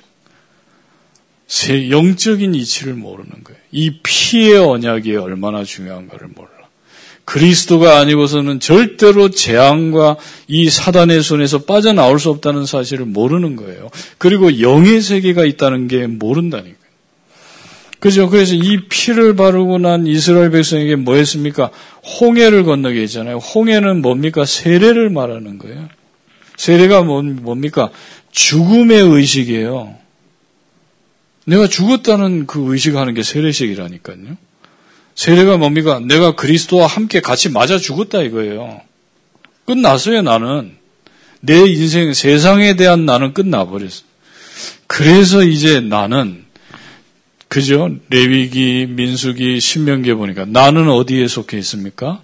영적인 이치를 모르는 거예요. 이 피의 언약이 얼마나 중요한가를 몰라. 그리스도가 아니고서는 절대로 재앙과 이 사단의 손에서 빠져나올 수 없다는 사실을 모르는 거예요. 그리고 영의 세계가 있다는 게 모른다니까요. 그죠? 그래서 이 피를 바르고 난 이스라엘 백성에게 뭐 했습니까? 홍해를 건너게 했잖아요. 홍해는 뭡니까? 세례를 말하는 거예요. 세례가 뭡니까? 죽음의 의식이에요. 내가 죽었다는 그 의식하는 게 세례식이라니까요. 세례가 뭡니까? 내가 그리스도와 함께 같이 맞아 죽었다 이거예요. 끝났어요, 나는. 내 인생, 세상에 대한 나는 끝나버렸어. 그래서 이제 나는, 그죠? 레위기, 민수기, 신명기에 보니까 나는 어디에 속해 있습니까?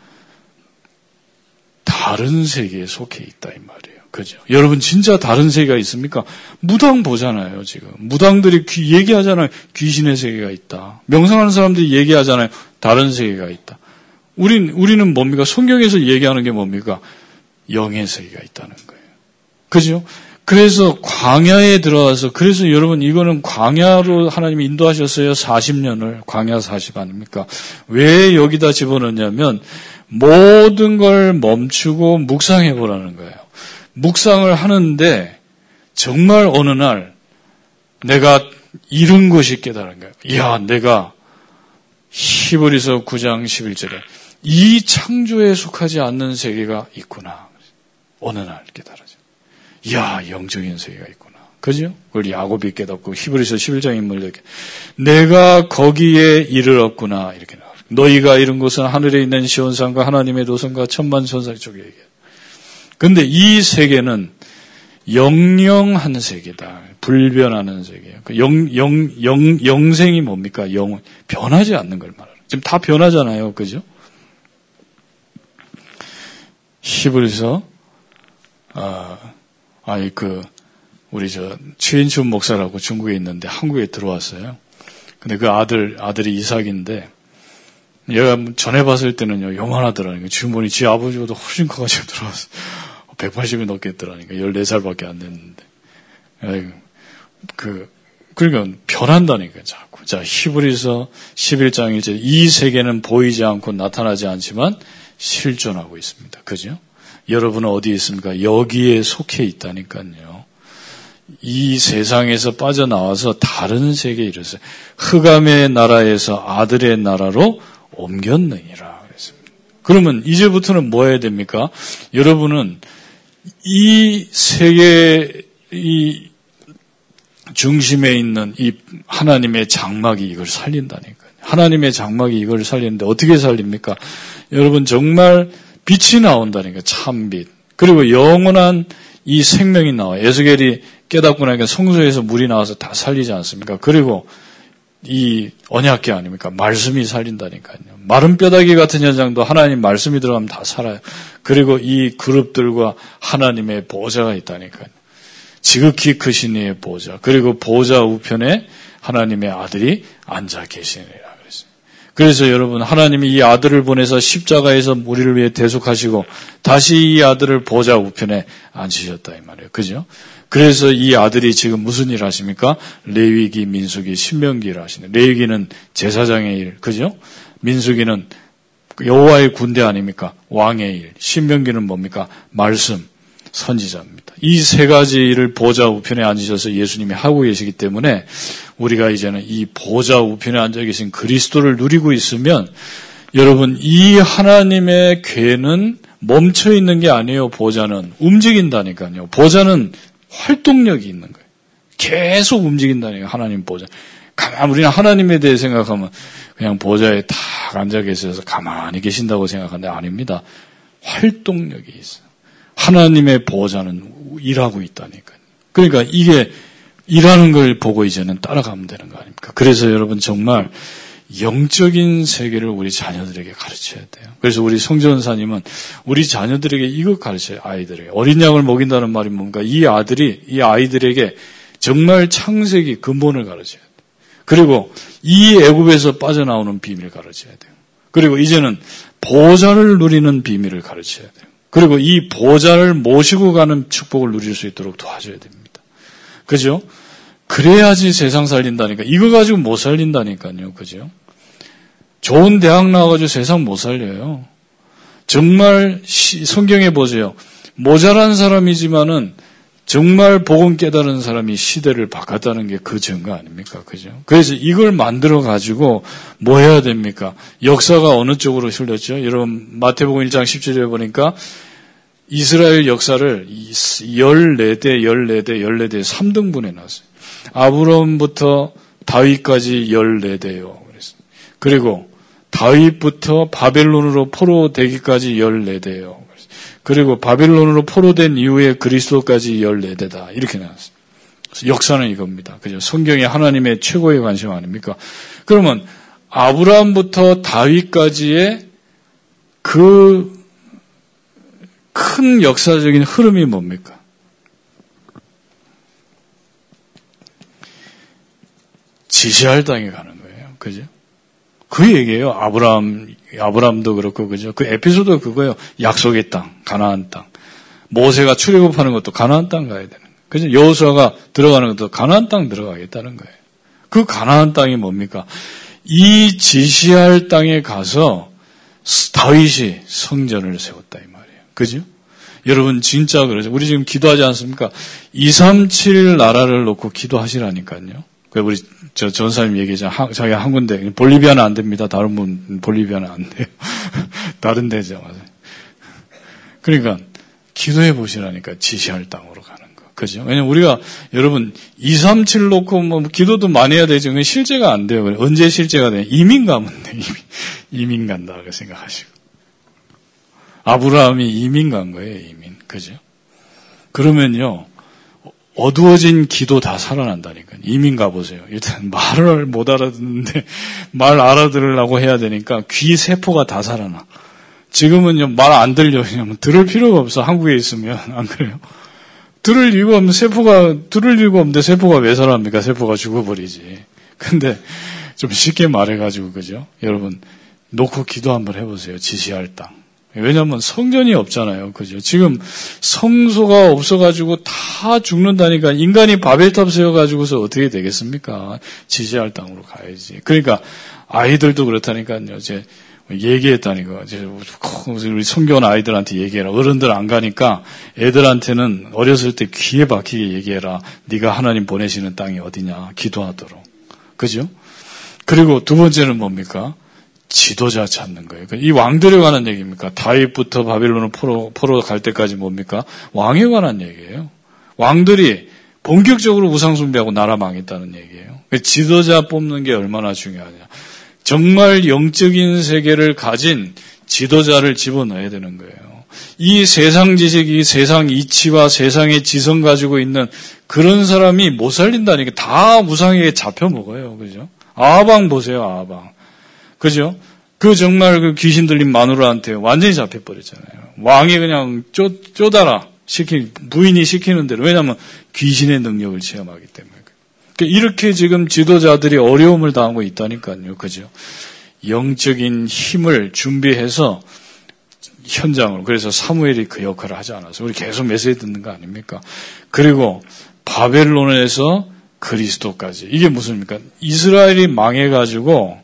다른 세계에 속해 있다 이 말이에요. 그죠? 여러분 진짜 다른 세계가 있습니까? 무당 보잖아요, 지금. 무당들이 얘기하잖아요. 귀신의 세계가 있다. 명상하는 사람들이 얘기하잖아요. 다른 세계가 있다. 우리는 뭡니까? 성경에서 얘기하는 게 뭡니까? 영의 세계가 있다는 거예요. 그죠? 그래서 광야에 들어와서, 그래서 여러분 이거는 광야로 하나님이 인도하셨어요. 40년을. 광야 40 아닙니까? 왜 여기다 집어넣냐면 모든 걸 멈추고 묵상해 보라는 거예요. 묵상을 하는데 정말 어느 날 내가 잃은 것이 깨달은 거예요. 이야, 내가 히브리서 9장 11절에 이 창조에 속하지 않는 세계가 있구나. 어느 날 깨달아져. 이야, 영적인 세계가 있구나. 그죠? 그걸 야곱이 깨닫고 히브리서 11장 인물들 내가 거기에 이르렀구나. 이렇게 나와요. 너희가 이룬 곳은 하늘에 있는 시온산과 하나님의 도성과 천만 천사 쪽에 얘기해요. 근데 이 세계는 영영한 세계다. 불변하는 세계예요. 영생이 뭡니까? 영, 변하지 않는 걸 말하는. 지금 다 변하잖아요. 그죠? 히브리서, 우리 최인춘 목사라고 중국에 있는데 한국에 들어왔어요. 근데 그 아들이 이삭인데, 얘가 전해봤을 때는요, 요만하더라니까. 주머니 지 아버지보다 훨씬 커가지고 들어왔어. 180이 넘겠더라니까. 14살밖에 안 됐는데. 그러니까 변한다니까, 자꾸. 자, 히브리서 11장 1절. 이 세계는 보이지 않고 나타나지 않지만 실존하고 있습니다. 그죠? 여러분은 어디에 있습니까? 여기에 속해 있다니까요. 이 세상에서 빠져나와서 다른 세계에 이르렀어요. 흑암의 나라에서 아들의 나라로 옮겼느니라 그랬습니다. 그러면 이제부터는 뭐 해야 됩니까? 여러분은 이 세계 이 중심에 있는 이 하나님의 장막이 이걸 살린다니까요. 하나님의 장막이 이걸 살리는데 어떻게 살립니까? 여러분 정말 빛이 나온다니까. 참빛. 그리고 영원한 이 생명이 나와요. 에스겔이 깨닫고 나니까 성소에서 물이 나와서 다 살리지 않습니까? 그리고 이 언약궤 아닙니까? 말씀이 살린다니까요. 마른 뼈다귀 같은 현장도 하나님 말씀이 들어가면 다 살아요. 그리고 이 그룹들과 하나님의 보좌가 있다니까요. 지극히 크신 이의 보좌. 그리고 보좌 우편에 하나님의 아들이 앉아 계시니라 그랬어요. 그래서 여러분 하나님이 이 아들을 보내서 십자가에서 우리를 위해 대속하시고 다시 이 아들을 보좌 우편에 앉히셨다 이 말이에요. 그죠? 그래서 이 아들이 지금 무슨 일 하십니까? 레위기, 민수기, 신명기를 하시네. 레위기는 제사장의 일, 그죠? 민수기는 여호와의 군대 아닙니까? 왕의 일. 신명기는 뭡니까? 말씀, 선지자입니다. 이 세 가지 일을 보좌 우편에 앉으셔서 예수님이 하고 계시기 때문에 우리가 이제는 이 보좌 우편에 앉아 계신 그리스도를 누리고 있으면 여러분 이 하나님의 궤는 멈춰 있는 게 아니에요. 보좌는 움직인다니까요. 보좌는 활동력이 있는 거예요. 계속 움직인다니까요. 하나님 보좌. 가만 우리는 하나님에 대해 생각하면 그냥 보좌에 탁 앉아 계셔서 가만히 계신다고 생각하는데 아닙니다. 활동력이 있어요. 하나님의 보좌는 일하고 있다니까요. 그러니까 이게 일하는 걸 보고 이제는 따라가면 되는 거 아닙니까? 그래서 여러분 정말 영적인 세계를 우리 자녀들에게 가르쳐야 돼요. 그래서 우리 성전사님은 우리 자녀들에게 이거 가르쳐요. 아이들에게. 어린 양을 먹인다는 말이 뭔가 이 아이들에게 정말 창세기 근본을 가르쳐야 돼요. 그리고 이 애굽에서 빠져나오는 비밀을 가르쳐야 돼요. 그리고 이제는 보좌를 누리는 비밀을 가르쳐야 돼요. 그리고 이 보좌를 모시고 가는 축복을 누릴 수 있도록 도와줘야 됩니다. 그죠? 그래야지 세상 살린다니까. 이거 가지고 못 살린다니까요. 그죠? 좋은 대학 나와가지고 세상 못 살려요. 정말 성경에 보세요. 모자란 사람이지만은 정말 복음 깨달은 사람이 시대를 바꿨다는 게 그 증거 아닙니까? 그죠? 그래서 이걸 만들어 가지고 뭐 해야 됩니까? 역사가 어느 쪽으로 흘렸죠? 여러분 마태복음 1장 17절에 보니까 이스라엘 역사를 14대 3등분해 놨어요. 아브라함부터 다윗까지 14대요. 그리고 다윗부터 바벨론으로 포로되기까지 14대요. 그리고 바벨론으로 포로된 이후에 그리스도까지 14대다. 이렇게 나왔어요. 역사는 이겁니다. 그죠? 성경이 하나님의 최고의 관심 아닙니까? 그러면 아브라함부터 다윗까지의 그 큰 역사적인 흐름이 뭡니까? 지시할 땅에 가는 거예요. 그죠? 그 얘기예요. 아브라함도 그렇고, 그죠? 그 에피소드가 그거예요. 약속의 땅, 가나안 땅. 모세가 출애굽하는 것도 가나안 땅 가야 되는 거예요. 그죠? 여호수아가 들어가는 것도 가나안 땅 들어가겠다는 거예요. 그 가나안 땅이 뭡니까? 이 지시할 땅에 가서 다윗이 성전을 세웠다, 이 말이에요. 그죠? 여러분, 진짜 그러죠. 우리 지금 기도하지 않습니까? 237 나라를 놓고 기도하시라니까요. 우리 전사님 얘기했잖아요. 자기가 한 군데 볼리비아는 안 됩니다. 다른 분 볼리비아는 안 돼요. 다른 데죠. 맞아요. 그러니까 기도해 보시라니까 지시할 땅으로 가는 거. 그죠? 왜냐면 우리가 여러분 237 놓고 뭐 기도도 많이 해야 되죠. 실제가 안 돼요. 언제 실제가 돼요? 이민 가면 돼. 이민 간다고 생각하시고. 아브라함이 이민 간 거예요. 이민. 그죠? 그러면요, 어두워진 기도 다 살아난다니까요. 이민 가보세요. 일단 말을 못 알아듣는데 말 알아들으려고 해야 되니까 귀 세포가 다 살아나. 지금은요, 말 안 들려요. 왜냐면 들을 필요가 없어. 한국에 있으면. 안 그래요? 들을 이유가 없는데 세포가 왜 살아납니까? 세포가 죽어버리지. 근데 좀 쉽게 말해가지고, 그죠? 여러분, 놓고 기도 한번 해보세요. 지시할 땅. 왜냐면 성전이 없잖아요. 그죠? 지금 성소가 없어가지고 다 죽는다니까 인간이 바벨탑 세워가지고서 어떻게 되겠습니까? 지시할 땅으로 가야지. 그러니까 아이들도 그렇다니까요. 이제 얘기했다니까. 이제 우리 성교원 아이들한테 얘기해라. 어른들 안 가니까 애들한테는 어렸을 때 귀에 박히게 얘기해라. 네가 하나님 보내시는 땅이 어디냐. 기도하도록. 그죠? 그리고 두 번째는 뭡니까? 지도자 찾는 거예요. 이 왕들에 관한 얘기입니까? 다윗부터 바빌론을 포로 갈 때까지 뭡니까? 왕에 관한 얘기예요. 왕들이 본격적으로 우상숭배하고 나라 망했다는 얘기예요. 지도자 뽑는 게 얼마나 중요하냐. 정말 영적인 세계를 가진 지도자를 집어넣어야 되는 거예요. 이 세상 지식, 이 세상 이치와 세상의 지성 가지고 있는 그런 사람이 못 살린다니까. 다 우상에게 잡혀 먹어요. 그죠? 아방 보세요, 아방. 그죠? 정말 그 귀신 들린 마누라한테 완전히 잡혀버렸잖아요. 왕이 그냥 쪼다라 부인이 시키는 대로. 왜냐하면 귀신의 능력을 체험하기 때문에. 이렇게 지금 지도자들이 어려움을 당하고 있다니까요. 그죠? 영적인 힘을 준비해서 현장으로. 그래서 사무엘이 그 역할을 하지 않아서 우리 계속 메시지 듣는 거 아닙니까? 그리고 바벨론에서 그리스도까지. 이게 무슨입니까? 이스라엘이 망해가지고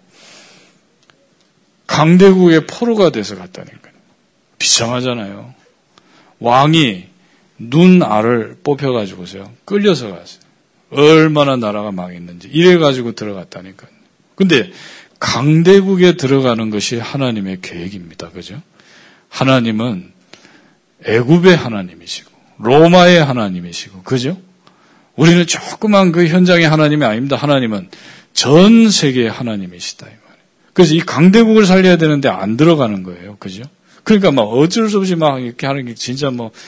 강대국의 포로가 돼서 갔다니까요. 비참하잖아요. 왕이 눈 알을 뽑혀가지고서요. 끌려서 갔어요. 얼마나 나라가 망했는지. 이래가지고 들어갔다니까요. 근데 강대국에 들어가는 것이 하나님의 계획입니다. 그죠? 하나님은 애굽의 하나님이시고 로마의 하나님이시고 그죠? 우리는 조그만 그 현장의 하나님이 아닙니다. 하나님은 전 세계의 하나님이시다. 그래서 이 강대국을 살려야 되는데 안 들어가는 거예요. 그죠? 그러니까 막 어쩔 수 없이 막 이렇게 하는 게 진짜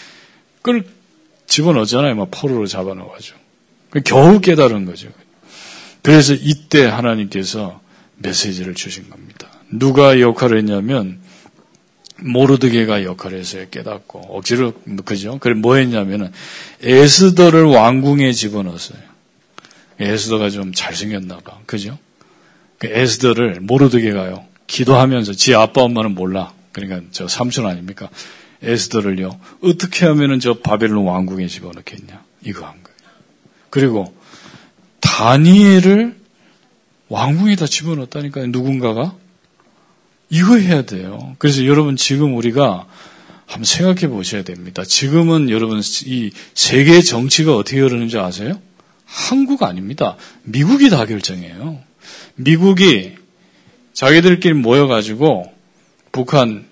집어넣잖아요. 막 포로로 잡아넣어가지고. 겨우 깨달은 거죠. 그래서 이때 하나님께서 메시지를 주신 겁니다. 누가 역할을 했냐면, 모르드게가 역할을 해서 깨닫고, 억지로, 그죠? 그래, 뭐 했냐면은, 에스더를 왕궁에 집어넣었어요. 에스더가 좀 잘생겼나 봐. 그죠? 에스더를 모르드게가요. 기도하면서 지 아빠 엄마는 몰라. 그러니까 저 삼촌 아닙니까? 에스더를요. 어떻게 하면은 저 바벨론 왕궁에 집어넣겠냐. 이거 한 거예요. 그리고 다니엘을 왕궁에다 집어넣었다니까요. 누군가가. 이거 해야 돼요. 그래서 여러분 지금 우리가 한번 생각해 보셔야 됩니다. 지금은 여러분 이 세계 정치가 어떻게 흐르는지 아세요? 한국 아닙니다. 미국이 다 결정해요. 미국이 자기들끼리 모여가지고 북한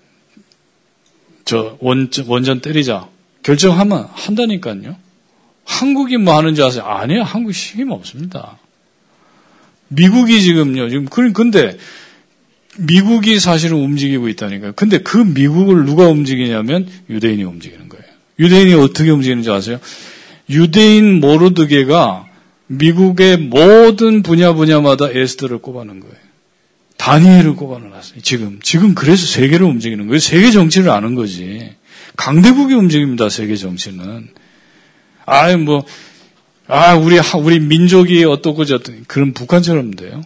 원전 때리자 결정하면 한다니까요. 한국이 뭐 하는지 아세요? 아니에요. 한국이 힘 없습니다. 미국이 지금요. 근데 미국이 사실은 움직이고 있다니까요. 근데 그 미국을 누가 움직이냐면 유대인이 움직이는 거예요. 유대인이 어떻게 움직이는지 아세요? 유대인 모르드게가 미국의 모든 분야마다 에스더를 꼽아놓은 거예요. 다니엘을 꼽아놨어요. 지금 그래서 세계를 움직이는 거예요. 세계 정치를 아는 거지. 강대국이 움직입니다. 세계 정치는. 우리 민족이 어떻고 저떻고 그런 북한처럼 돼요.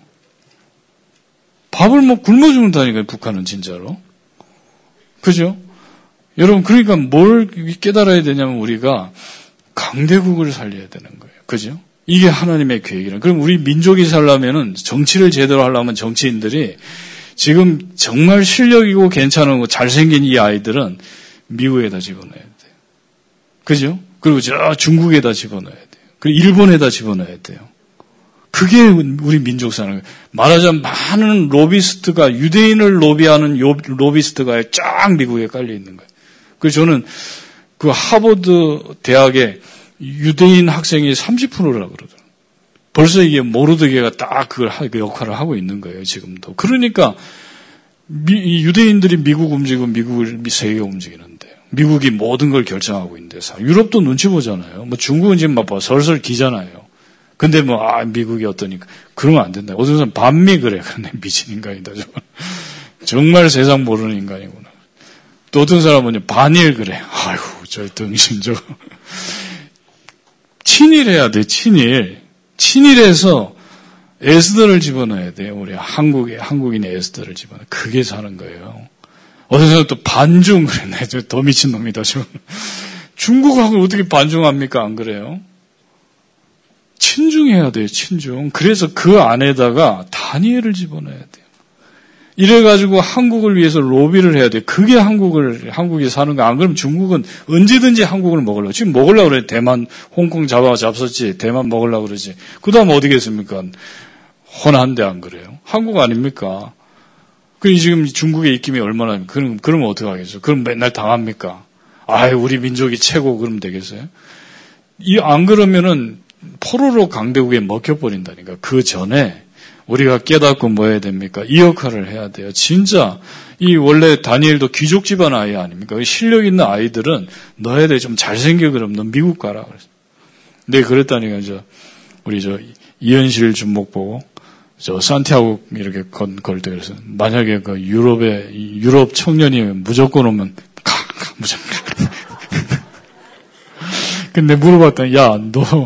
밥을 굶어 죽는다니까요. 북한은 진짜로. 그죠? 여러분 그러니까 뭘 깨달아야 되냐면 우리가 강대국을 살려야 되는 거예요. 그죠? 이게 하나님의 계획이라. 그럼 우리 민족이 살려면은 정치를 제대로 하려면 정치인들이 지금 정말 실력이고 괜찮은 잘생긴 이 아이들은 미국에다 집어넣어야 돼요. 그죠? 그리고 저 중국에다 집어넣어야 돼요. 그리고 일본에다 집어넣어야 돼요. 그게 우리 민족 사는 거예요. 말하자면 많은 로비스트가 유대인을 로비하는 로비스트가 쫙 미국에 깔려 있는 거예요. 그래서 저는 그 하버드 대학에 유대인 학생이 30%라고 그러더라고요. 벌써 이게 모르드게가 딱 그 역할을 하고 있는 거예요, 지금도. 그러니까, 유대인들이 미국 움직이고 미국을 세계가 움직이는데요. 미국이 모든 걸 결정하고 있는데, 유럽도 눈치 보잖아요. 뭐 중국은 지금 막 설설 기잖아요. 근데 미국이 어떠니까. 그러면 안 된다. 어떤 사람 반미 그래. 근데 미친 인간이다. 정말 세상 모르는 인간이구나. 또 어떤 사람은 반일 그래. 아이고, 저 등신 저거. 친일해야 돼, 친일. 친일해서 에스더를 집어넣어야 돼요. 우리 한국인의 에스더를 집어넣어. 그게 사는 거예요. 어떤 사람 또 반중 그랬네. 저 더 미친 놈이다. 중국하고 어떻게 반중합니까? 안 그래요? 친중해야 돼요, 친중. 그래서 그 안에다가 다니엘을 집어넣어야 돼요. 이래가지고 한국을 위해서 로비를 해야 돼요. 그게 한국이 사는 거. 안 그러면 중국은 언제든지 한국을 먹으려고. 지금 먹으려고 그래. 대만, 홍콩 잡았지. 대만 먹으려고 그러지. 그 다음 어디겠습니까? 혼한데 안 그래요? 한국 아닙니까? 지금 중국의 입김이 얼마나, 그러면 어떡하겠어요? 그럼 맨날 당합니까? 우리 민족이 최고, 그러면 되겠어요? 안 그러면은 포로로 강대국에 먹혀버린다니까. 그 전에 우리가 깨닫고 뭐 해야 됩니까? 이 역할을 해야 돼요. 진짜, 원래 다니엘도 귀족 집안 아이 아닙니까? 실력 있는 아이들은 넣어야 돼. 좀 잘생겨, 그럼 너 미국 가라. 그랬어. 네, 그랬다니까, 우리 이현실 준목 보고, 산티아고 이렇게 걸 때 그래서, 만약에 유럽 청년이 무조건 오면, 무조건. 근데 물어봤더니, 야,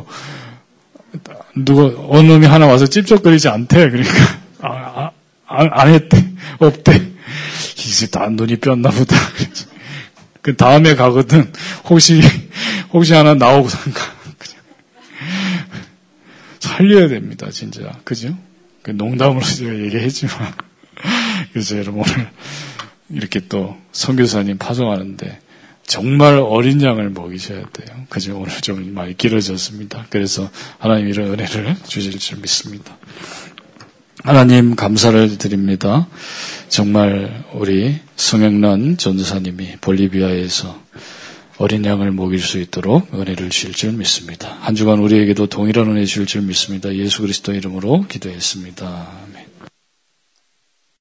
어느 놈이 하나 와서 찝쩍거리지 않대. 그러니까, 안 했대. 없대. 이제 다 눈이 뼈나 보다. 그 다음에 가거든. 혹시 하나 나오고선가. 살려야 됩니다, 진짜. 그죠? 농담으로 제가 얘기했지만. 그래서 여러분 오늘 이렇게 또 선교사님 파송하는데, 정말 어린 양을 먹이셔야 돼요. 그죠? 오늘 좀 많이 길어졌습니다. 그래서 하나님 이런 은혜를 주실 줄 믿습니다. 하나님 감사를 드립니다. 정말 우리 성영란 전도사님이 볼리비아에서 어린 양을 먹일 수 있도록 은혜를 주실 줄 믿습니다. 한 주간 우리에게도 동일한 은혜 주실 줄 믿습니다. 예수 그리스도 이름으로 기도했습니다.